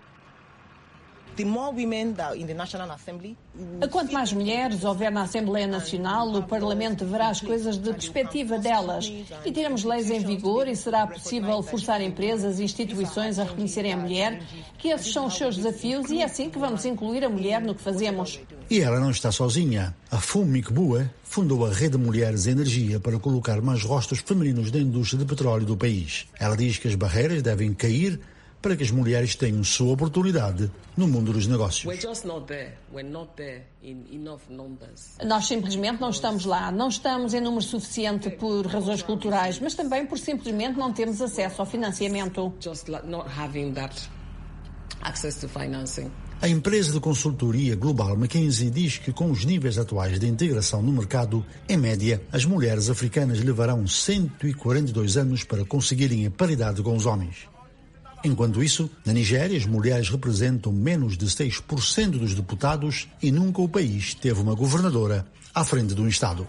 Quanto mais mulheres houver na Assembleia Nacional, o Parlamento verá as coisas de perspectiva delas e teremos leis em vigor e será possível forçar empresas e instituições a reconhecerem a mulher, que esses são os seus desafios e é assim que vamos incluir a mulher no que fazemos. E ela não está sozinha. A Fumik Bua fundou a Rede Mulheres em Energia para colocar mais rostos femininos na indústria de petróleo do país. Ela diz que as barreiras devem cair para que as mulheres tenham sua oportunidade no mundo dos negócios. Nós simplesmente não estamos lá. Não estamos em número suficiente por razões culturais, mas também por simplesmente não termos acesso ao financiamento. A empresa de consultoria global McKinsey diz que com os níveis atuais de integração no mercado, em média, as mulheres africanas levarão 142 anos para conseguirem a paridade com os homens. Enquanto isso, na Nigéria, as mulheres representam menos de 6% dos deputados e nunca o país teve uma governadora à frente de um Estado.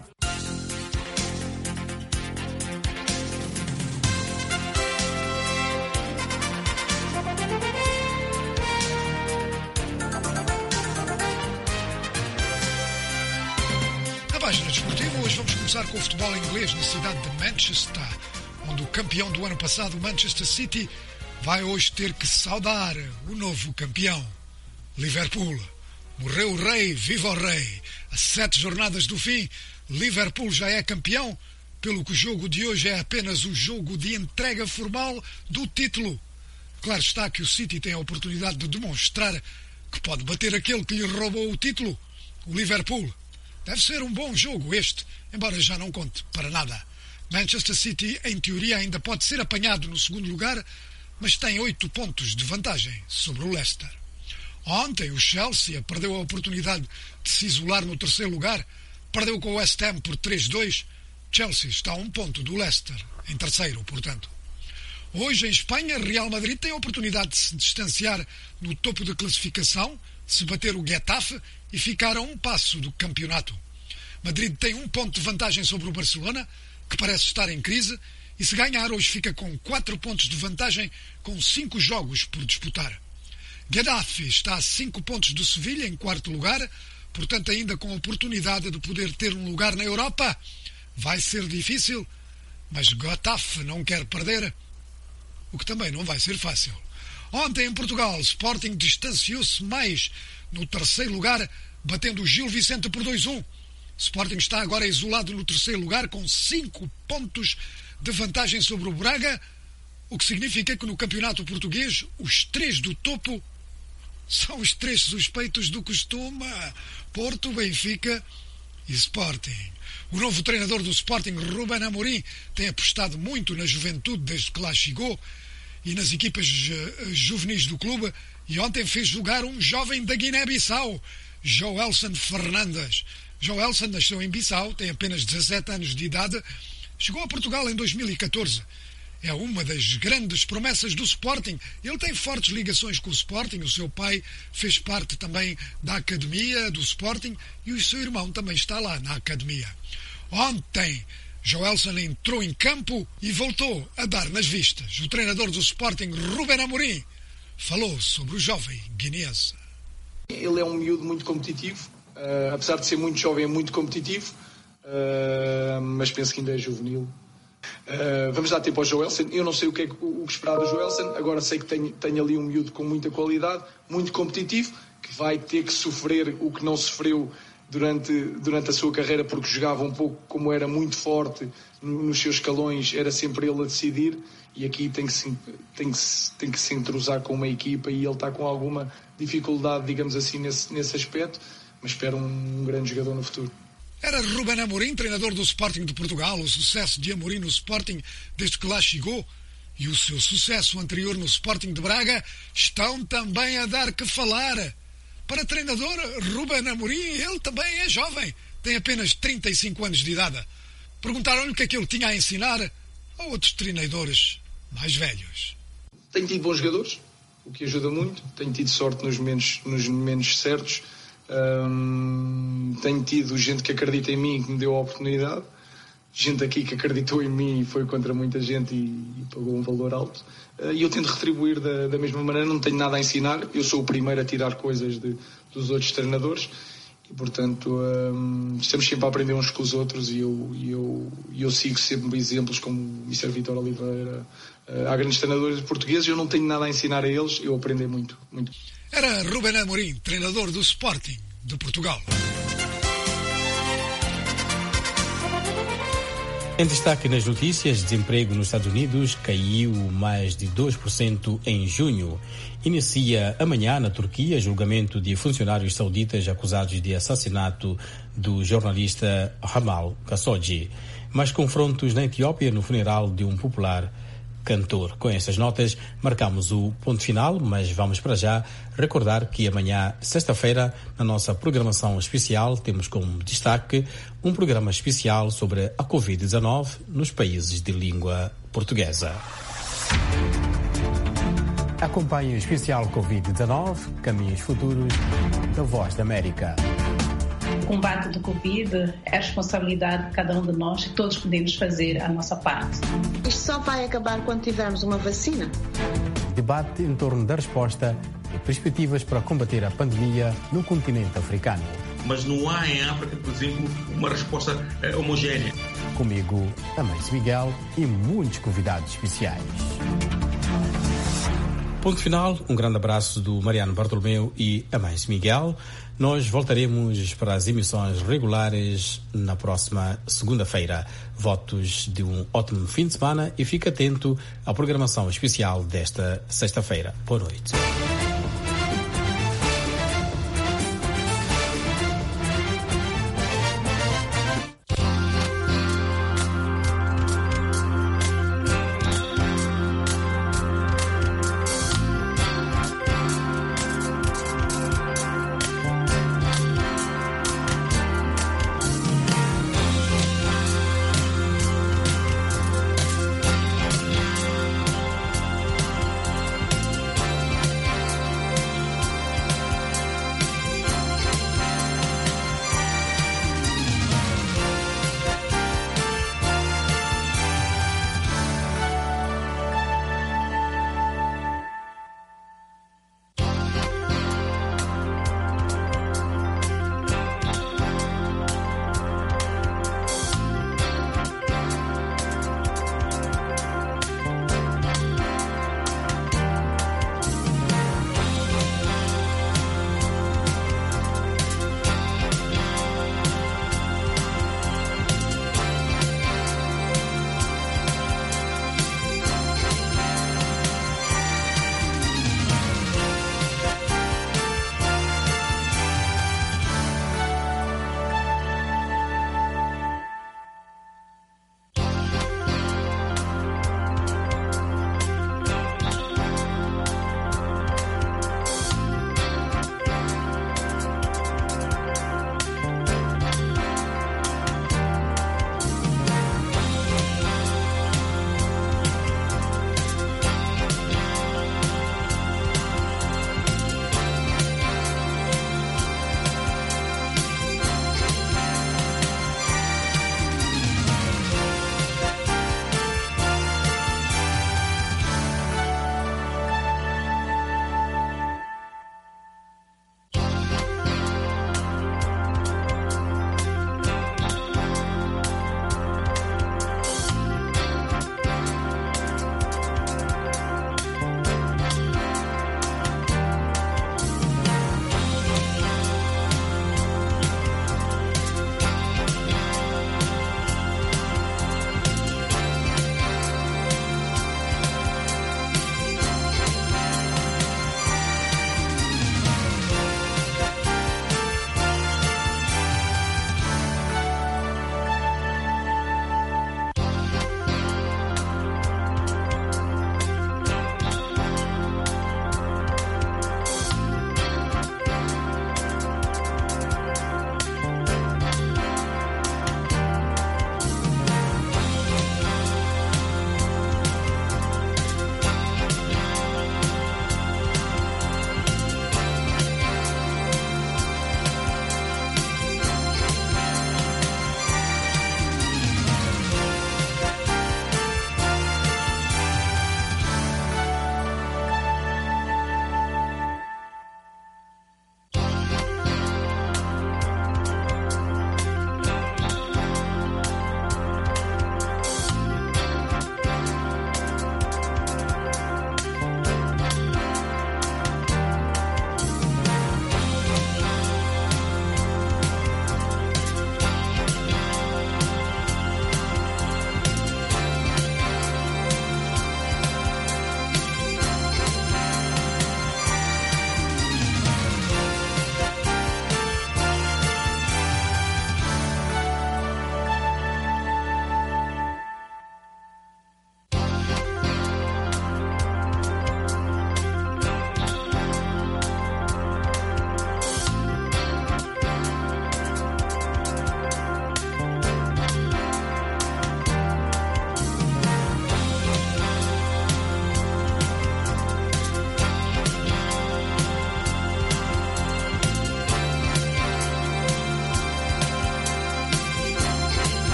Na página desportiva, hoje vamos começar com o futebol inglês na cidade de Manchester, onde o campeão do ano passado, Manchester City, vai hoje ter que saudar o novo campeão, Liverpool. Morreu o rei, viva o rei. A 7 jornadas do fim, Liverpool já é campeão, pelo que o jogo de hoje é apenas o jogo de entrega formal do título. Claro está que o City tem a oportunidade de demonstrar que pode bater aquele que lhe roubou o título, o Liverpool. Deve ser um bom jogo este, embora já não conte para nada. Manchester City, em teoria, ainda pode ser apanhado no segundo lugar, mas tem 8 pontos de vantagem sobre o Leicester. Ontem o Chelsea perdeu a oportunidade de se isolar no terceiro lugar, perdeu com o West Ham por 3-2. Chelsea está a 1 ponto do Leicester, em terceiro, portanto. Hoje, em Espanha, Real Madrid tem a oportunidade de se distanciar no topo da classificação, se bater o Getafe e ficar a 1 passo do campeonato. Madrid tem 1 ponto de vantagem sobre o Barcelona, que parece estar em crise, e se ganhar hoje fica com 4 pontos de vantagem com 5 jogos por disputar. Getafe está a 5 pontos do Sevilha, em 4º lugar, portanto ainda com a oportunidade de poder ter um lugar na Europa. Vai ser difícil, mas Getafe não quer perder, o que também não vai ser fácil. Ontem em Portugal, Sporting distanciou-se mais no terceiro lugar, batendo o Gil Vicente por 2-1. Sporting está agora isolado no terceiro lugar com 5 pontos de vantagem sobre o Braga, o que significa que no campeonato português os 3 do topo são os 3 suspeitos do costume: Porto, Benfica e Sporting. O novo treinador do Sporting, Ruben Amorim, tem apostado muito na juventude desde que lá chegou e nas equipas juvenis do clube, e ontem fez jogar um jovem da Guiné-Bissau, Joelson Fernandes. Joelson nasceu em Bissau, tem apenas 17 anos de idade, chegou a Portugal em 2014. É uma das grandes promessas do Sporting. Ele tem fortes ligações com o Sporting. O seu pai fez parte também da academia do Sporting e o seu irmão também está lá na academia. Ontem, Joelson entrou em campo e voltou a dar nas vistas. O treinador do Sporting, Ruben Amorim, falou sobre o jovem guineense. Ele é um miúdo muito competitivo. Apesar de ser muito jovem, é muito competitivo. Mas penso que ainda é juvenil. Vamos dar tempo ao Joelson. Eu não sei o que é o que esperar do Joelson. Agora sei que tem ali um miúdo com muita qualidade, muito competitivo, que vai ter que sofrer o que não sofreu durante a sua carreira, porque jogava um pouco, como era muito forte nos seus escalões, era sempre ele a decidir, e aqui tem que se entrosar com uma equipa, e ele está com alguma dificuldade, digamos assim, nesse aspecto, mas espero um grande jogador no futuro. Era Ruben Amorim, treinador do Sporting de Portugal. O sucesso de Amorim no Sporting desde que lá chegou e o seu sucesso anterior no Sporting de Braga estão também a dar que falar. Para treinador, Ruben Amorim, ele também é jovem, tem apenas 35 anos de idade. Perguntaram-lhe o que é que ele tinha a ensinar a outros treinadores mais velhos. Tenho tido bons jogadores, o que ajuda muito. Tenho tido sorte nos momentos certos. Tenho tido gente que acredita em mim e que me deu a oportunidade, gente aqui que acreditou em mim e foi contra muita gente e pagou um valor alto, e eu tento retribuir da mesma maneira. Não tenho nada a ensinar, eu sou o primeiro a tirar coisas dos outros treinadores e portanto estamos sempre a aprender uns com os outros, e eu sigo sempre exemplos como o Mr. Vítor Oliveira. Há grandes treinadores portugueses, eu não tenho nada a ensinar a eles, eu aprendo muito. Era Ruben Amorim, treinador do Sporting de Portugal. Em destaque nas notícias, desemprego nos Estados Unidos caiu mais de 2% em junho. Inicia amanhã na Turquia julgamento de funcionários sauditas acusados de assassinato do jornalista Jamal Khashoggi. Mais confrontos na Etiópia no funeral de um popular cantor. Com estas notas, marcamos o ponto final, mas vamos para já recordar que amanhã, sexta-feira, na nossa programação especial, temos como destaque um programa especial sobre a Covid-19 nos países de língua portuguesa. Acompanhe o especial Covid-19, Caminhos Futuros, da Voz da América. O combate do Covid é a responsabilidade de cada um de nós e todos podemos fazer a nossa parte. Isto só vai acabar quando tivermos uma vacina. Debate em torno da resposta e perspectivas para combater a pandemia no continente africano. Mas não há em África, por exemplo, uma resposta homogénea. Comigo, Amêncio Miguel e muitos convidados especiais. Ponto final, um grande abraço do Mariano Bartolomeu e Amais Miguel. Nós voltaremos para as emissões regulares na próxima segunda-feira. Votos de um ótimo fim de semana e fique atento à programação especial desta sexta-feira. Boa noite.